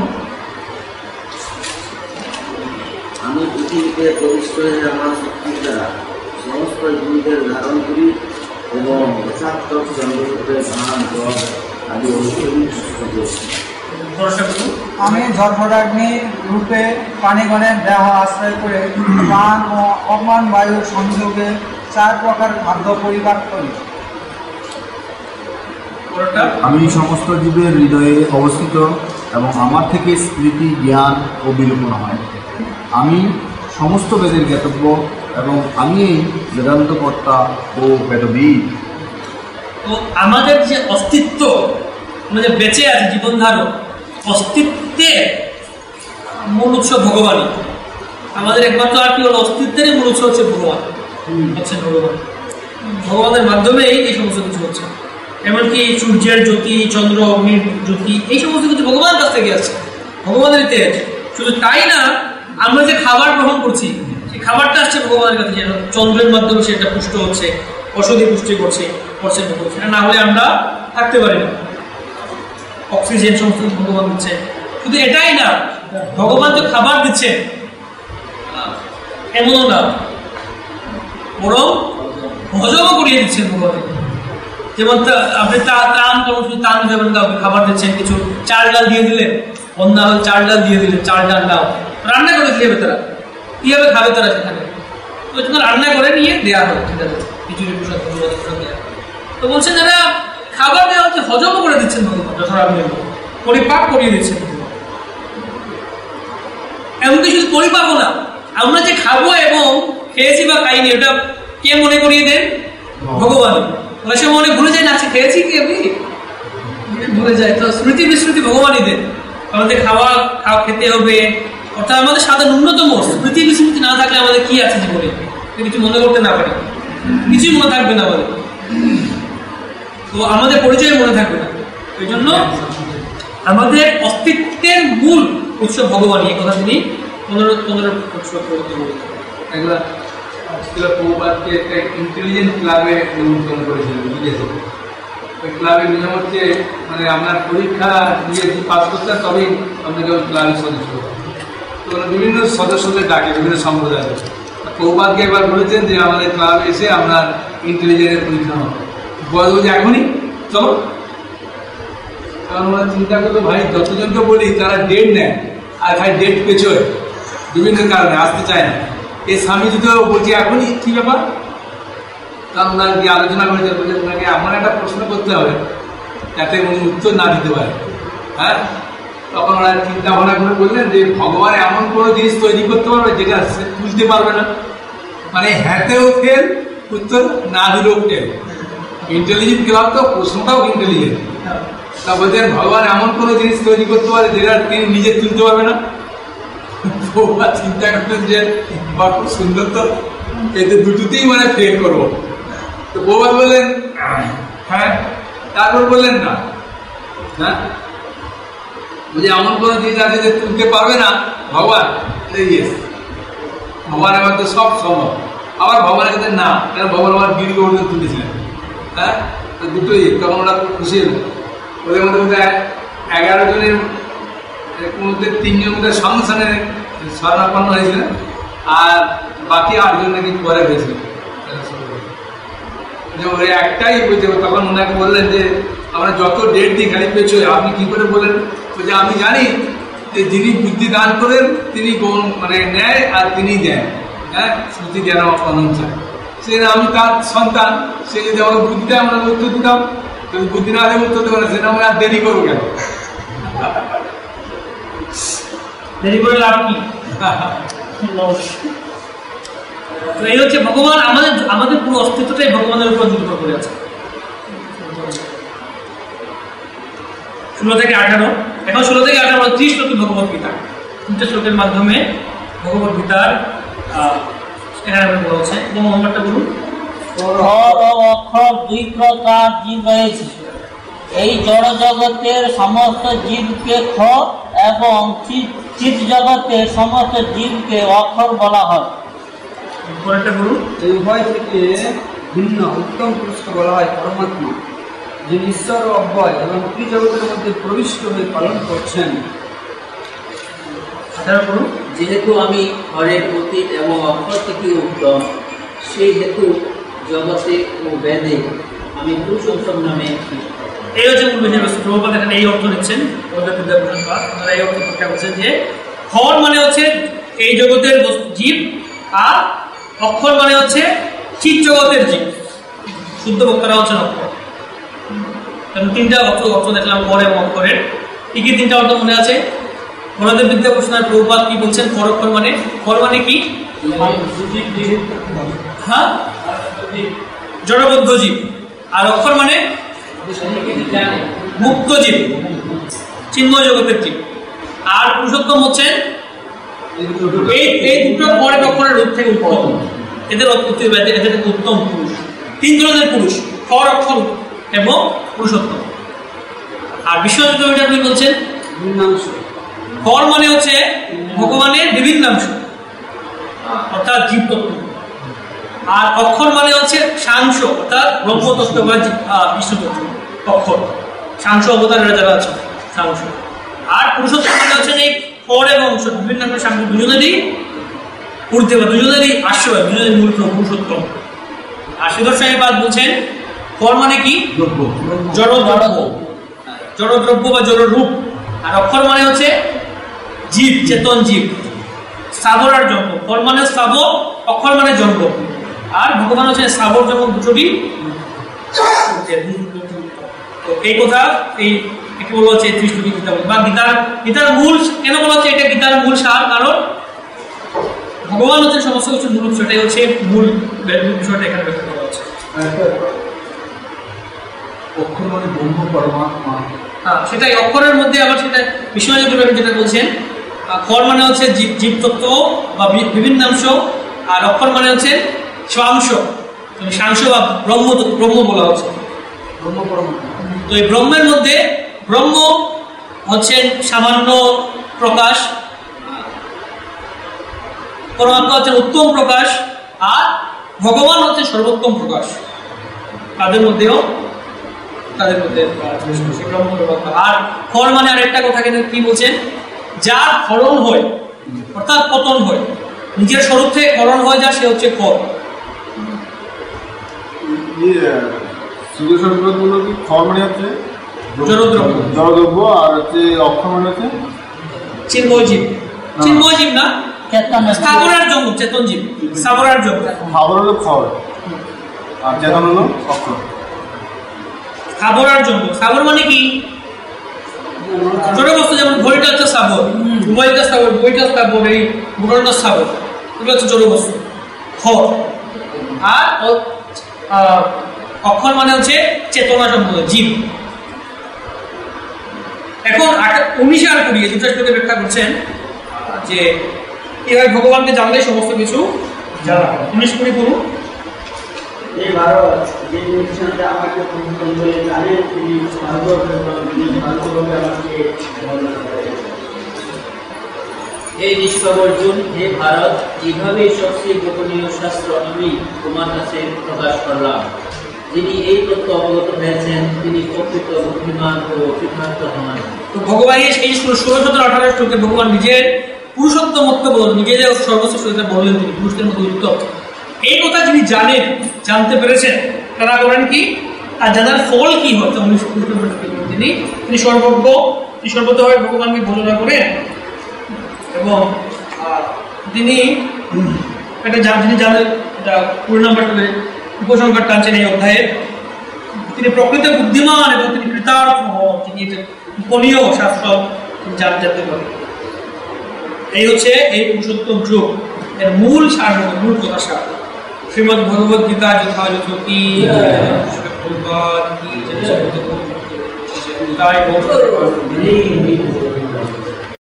আমি পৃথিবীতে প্রবিষ্ট হয়ে আমার শক্তির দ্বারা সমস্ত জীবদের ধারণ করি এবং যথার্থক চন্দ্ররূপের ধান জল আদি ঔষধি সৃষ্টি করেছি। আমি ঝড়ফটাগ্নি রূপে প্রাণীগণের দেহ আশ্রয় করে প্রাণ ও অপমান বায়ুর সংযোগে 4 প্রকার খাদ্য পরিপাক করি। আমি সমস্ত জীবের হৃদয়ে অবস্থিত এবং আমার থেকে স্মৃতি, জ্ঞান ও বিলোপন হয়। আমি সমস্ত বেদের জ্ঞাতব্য এবং আমি এই বেদান্ত কর্তা ও বেদবিদ। তো আমাদের যে অস্তিত্ব, আমরা যে বেঁচে আছি, জীবন ধারণ, অস্তিত্বের মূল উৎস ভগবানই। আমাদের একমাত্র আর কি হলো, অস্তিত্বের মূল উৎস হচ্ছে ভগবান, হচ্ছেন ভগবান। ভগবানের মাধ্যমেই এই সমস্ত কিছু হচ্ছে। এমনকি সূর্যের জ্যোতি, চন্দ্র অগ্নির জ্যোতি, এই সমস্ত কিছু ভগবানের কাছ থেকে আসছে, ভগবানের তেজ। শুধু তাই না, আমরা যে খাবার গ্রহণ করছি, সেই খাবারটা আসছে ভগবানের কাছে। চন্দ্রের মাধ্যমে সেটা পুষ্ট হচ্ছে, ঔষধি পুষ্টি করছে, সেটা না হলে আমরা থাকতে পারি না। অক্সিজেন সমস্ত ভগবান দিচ্ছে। শুধু এটাই না, ভগবান তো খাবার দিচ্ছে এমনও না, বরং হজমও করিয়ে দিচ্ছেন ভগবান। যেমন আপনি ত্রাণ ত্রাণ যেমন খাবার দিচ্ছেন, কিছু চাল ডাল দিয়ে দিলেন, বন্যা হলে চাল ডাল দিয়ে দিলেন, চাল ডাল ডাল রান্না করে দিয়ে যাবে, তারা কিভাবে খাবে তারা সেখানে, ওই জন্য রান্না করে নিয়ে দেওয়া হয়, ঠিক আছে, খিচুড়ি প্রসাদ দেওয়া। তো বলছেন যারা খাবার দেওয়া হচ্ছে, হজমও করে দিচ্ছেন ভগবান, যথারাম পরিপাক করিয়ে দিচ্ছেন। এমনকি শুধু পরিপাকও না, আমরা যে খাবো এবং খেয়েছি বা খাইনি, এটা কে মনে করিয়ে দেন? ভগবান। সে মনে ভুলে যায় না, আছে খেয়েছি কি আমি ভুলে যায়। তো স্মৃতি বিস্মৃতি ভগবানই দেন আমাদের। খাওয়া খেতে হবে, অর্থাৎ আমাদের সাথে ন্যূনতম স্মৃতি বিস্মৃতি না থাকলে আমাদের কি আছে জীবনে, কিছু মনে করতে না পারি, কিছুই মনে থাকবে না আমাদের, তো আমাদের পরিচয় মনে থাকবে না। ওই জন্য আমাদের অস্তিত্বের মূল উৎস ভগবানই, এই কথা তিনি 15 এগুলা প্রভুপাদকে একটা ইন্টেলিজেন্ট ক্লাবে অনুমোদন করেছিলেন বিদেশে। ওই ক্লাবের নিয়ম হচ্ছে মানে আপনার পরীক্ষা দিয়ে পাস করতে তবেই আপনাকে ওই ক্লাবের সদস্য হতে হবে। তো বিভিন্ন সদস্যদের ডাকে বিভিন্ন সম্প্রদায়ের। প্রভুপাদকে এবার বলেছেন যে আমাদের ক্লাবে এসে আপনার ইন্টেলিজেন্সের পরীক্ষা হবে, বলছে এখনই চলো। কারণ ওরা চিন্তা করতো ভাই যতজনকে বলি তারা ডেট নেয় আর ভাই ডেট পেছোয় বিভিন্ন কারণে আসতে চায় না। এই স্বামী যদি বলছি এখনই কি ব্যাপার, কারণ ওনার কি আলোচনা করেছে বলছে ওনাকে এমন একটা প্রশ্ন করতে হবে যাতে উনি উত্তর না দিতে পারে। হ্যাঁ, তখন ওরা চিন্তা ভাবনা করে বললেন যে ভগবান এমন কোনো জিনিস তৈরি করতে পারবে যেটা সে বুঝতে পারবে না, মানে হ্যাঁতেও ফেল উত্তর না দিলেও ফেল। ইন্টেলিজেন্ট ক্লাব তো প্রশ্নটাও ইন্টেলিজেন্ট। তা বলছেন ভগবান এমন কোনো জিনিস তৈরি করতে পারে যেটা তিনি নিজে তুলতে পারবে না। চিন্তা করতেন যে বা খুব সুন্দর, তো এতে দুটোতেই মানে ফেল করবো। তো বৌবা বললেন হ্যাঁ, তারপর বললেন না। হ্যাঁ, বলছে এমন কোনো জিনিস আছে যে তুলতে পারবে না ভগবান। ভগবান এবার তো সব সম্ভব। আবার ভগবানের কাছে না, কারণ ভগবান আমার গিরিকে ওদের তুলেছিলেন। হ্যাঁ, তো দুটোই তখন ওরা খুব খুশি হলো। ওদের মধ্যে বোধ হয় 11 জনের মধ্যে 3 জন মধ্যে সংসারে স্বর্ণাপন্ন হয়েছিল, আর বাকি 8 জন নাকি পরে হয়েছিল। ওই একটাই বলছে, তখন ওনাকে বললেন যে আমরা যত ডেট দিই খালি পেছোয়, আপনি কি করে বলেন? বলছে আমি জানি যে যিনি বুদ্ধি দান করেন তিনি মানে নেয় আর তিনি দেন। হ্যাঁ, শ্রুতি জ্ঞান অনন্ত। সে আমি তার সন্তান, সে যদি আমাকে বুদ্ধি দেয় আমরা উত্তর দিতাম, যদি বুদ্ধি না দেয় উত্তর দেবো না, সেটা আমরা আর দেরি করবো কেন? দেরি করে লাভ কি? তো এই হচ্ছে ভগবান, আমাদের পুরো অস্তিত্বটাই ভগবানের উপর নির্ভর করে আছে। 16 থেকে 18, এখন 16 থেকে 18 30 শ্লোকে ভগবত গীতা, 3টে শ্লোকের মাধ্যমে ভগবত গীতার এখানে বলা হচ্ছে। এবং নম্বরটা বলুন। খর ও অক্ষর 2 প্রকার জীব রয়েছে। এই জড় জগতের সমস্ত জীবকে খর এবং চিৎ জগতের সমস্ত জীবকে অক্ষর বলা হয়। পরেরটা বলুন। এই উভয় থেকে ভিন্ন উত্তম পুরুষকে বলা হয় পরমাত্মা, যিনি ঈশ্বর ও অব্যয় এবং ত্রিজগতের মধ্যে প্রবিষ্ট হয়ে পালন করছেন। যেহেতু আমি হরের অতীত এবং অক্ষর থেকে উত্তম, সেই হেতু জগতে ও বেদে আমি পুরুষোত্তম নামে। এই হচ্ছে মূল বিষয়বস্তু। প্রভুপাদ এখানে এই অর্থ নিচ্ছেন, আপনারা এই অর্থ ব্যাখ্যা করছেন যে খর মানে হচ্ছে এই জগতের জীব, আর অক্ষর মানে হচ্ছে চিৎ জগতের জীব। শুদ্ধ বক্তারা হচ্ছেন অক্ষর। 3টা অর্থ দেখলাম খর এবং অক্ষরের। কি কি 3টা অর্থ মনে আছে? গণদেব বিদ্যাভূষণের প্রভুপাদ কি বলছেন? খর অক্ষর মানে, খর মানে কি? হ্যাঁ, জড়বদ্ধ জীব। আর অক্ষর মানে মুক্ত জীব, চিন্ময় জগতের জীব। আর পুরুষোত্তম হচ্ছেন এই দুটো পরের অক্ষরের রূপ থেকে উত্তম, এদের উত্তম পুরুষ। 3 ধরনের পুরুষ, খর, অক্ষর এবং পুরুষোত্তম। আর বিশ্বজিৎ আপনি বলছেন খর মানে হচ্ছে ভগবানের বিভিন্নাংশ, অর্থাৎ জীব তত্ত্ব। আর অক্ষর মানে হচ্ছে সাংস, অর্থাৎ ব্রহ্মতত্ত্ব বা বিশ্বতত্ত্ব। অক্ষর সাংস অবতারেরা যারা আছে সাংস। আর পুরুষোত্তম মানে হচ্ছে এই খর এবং বিভিন্ন সাংস দুজনেরই ঊর্ধ্বে বা দুজনেরই আশ্রয়, দুজনের মূল পুরুষোত্তম। আর শ্রীধর সাহেবাদ বলছেন খর মানে কি? জড়দ্রব্য বা জড়রূপ। আর অক্ষর মানে হচ্ছে জীব, চেতন জীব, স্থাবর আর জঙ্গ। খর মানে স্থাবর, অক্ষর মানে জঙ্গ। আর ভগবান হচ্ছে স্থাবর জঙ্গ দুটোরই। এই কথা এই একে বলা হচ্ছে 30 শ্লোকী গীতা বা গীতার মূল। কেন বলা হচ্ছে এটা গীতার মূল সার? কারণ ভগবান হচ্ছে সমস্ত কিছু মূল, সেটাই হচ্ছে মূল বিষয়টা এখানে ব্যক্ত করা হচ্ছে। অক্ষর মানে ব্রহ্ম পরমাত্মা। হ্যাঁ, সেটাই অক্ষরের মধ্যে আবার সেটা বিশ্বজিৎ যেটা বলছেন, খর মানে হচ্ছে জীব তত্ত্ব বা বিভিন্নাংশ, আর অক্ষর মানে হচ্ছে স্বাংশ, সাংশ বা ব্রহ্ম বলা হচ্ছে। ব্রহ্ম পরমাত্মা। তো এই ব্রহ্মের মধ্যে ব্রহ্ম হচ্ছেন সামান্য প্রকাশ, পরমাত্মা হচ্ছেন উত্তম প্রকাশ, আর ভগবান হচ্ছে সর্বোত্তম প্রকাশ। তাদের মধ্যে আর ফল মানে আরেকটা কথা কিন্তু কি বলছেন, যার ফলন হয় অর্থাৎ পতন হয়, নিজের স্বরূপ থেকে ফলন হয় যা, সে হচ্ছে ফল। খড় মানে হচ্ছে জড়দ্রব্য, আর হচ্ছে অক্ষর মানে হচ্ছে চিন্ময়জীব। চিন্ময়জীব না, স্থাবরের জঙ্গ, চেতন জীব, স্থাবরের জঙ্গ। খাবার হলো খড় আর চেতন হলো অক্ষর। স্থাবরের জঙ্গ, স্থাবর মানে কি? জড় বস্তু, যেমন ঘড়িটা হচ্ছে স্থাবর, মোবাইলটা স্থাবর, বইটা স্থাবর, এই মোটরটা স্থাবর, এগুলো হচ্ছে জড় বস্তু, খড়। আর অক্ষর মানে হচ্ছে চেতনা সম্পদ, জীব। এখন 19 আর 20 দুটো শ্লোকে ব্যাখ্যা করছেন যে কিভাবে ভগবানকে জানলে সমস্ত কিছু জানা। 19-20 করুন। এই ভারত যে জিনিসটা আমাকে পরিবর্তন করে জানেন, তিনি ভারতভাবে আমাকে বর্ণনা করেন। হে নিষ্পাপ অর্জুন, হে ভারত, এইভাবেই সবচেয়ে গোপনীয় শাস্ত্র আমি তোমার কাছে প্রকাশ করলাম। যিনি এই তত্ত্ব অবগত হয়েছেন তিনি প্রকৃত বুদ্ধিমান ও সিদ্ধান্ত হন। তো ভগবান এই 16-17-18 শ্লোকে ভগবান নিজের পুরুষোত্তমত্ব বলেন, নিজেদের সর্বশ্রেষ্ঠ বললেন, তিনি পুরুষদের মধ্যে উত্তম। এই কথা যিনি জানেন, জানতে পেরেছেন, তারা করেন কি, আর জানার ফল কি হয় তিনি সর্বজ্ঞ, তিনি সর্বতভাবে ভগবানকে বর্ণনা করেন। এবং তিনি এটা যিনি জানেন, এটা 20 নম্বর উপসংহার টানছেন এই অধ্যায়ে, তিনি প্রকৃত বুদ্ধিমান এবং তিনি কৃতার্থ হন, তিনি গোপনীয় শাস্ত্র জানতে পারেন। এই হচ্ছে এই পুরুষোত্তম যোগ এর মূল সার, মূল কথা সার। শ্রীমদ্ ভগবদ গীতা যথাযথ কি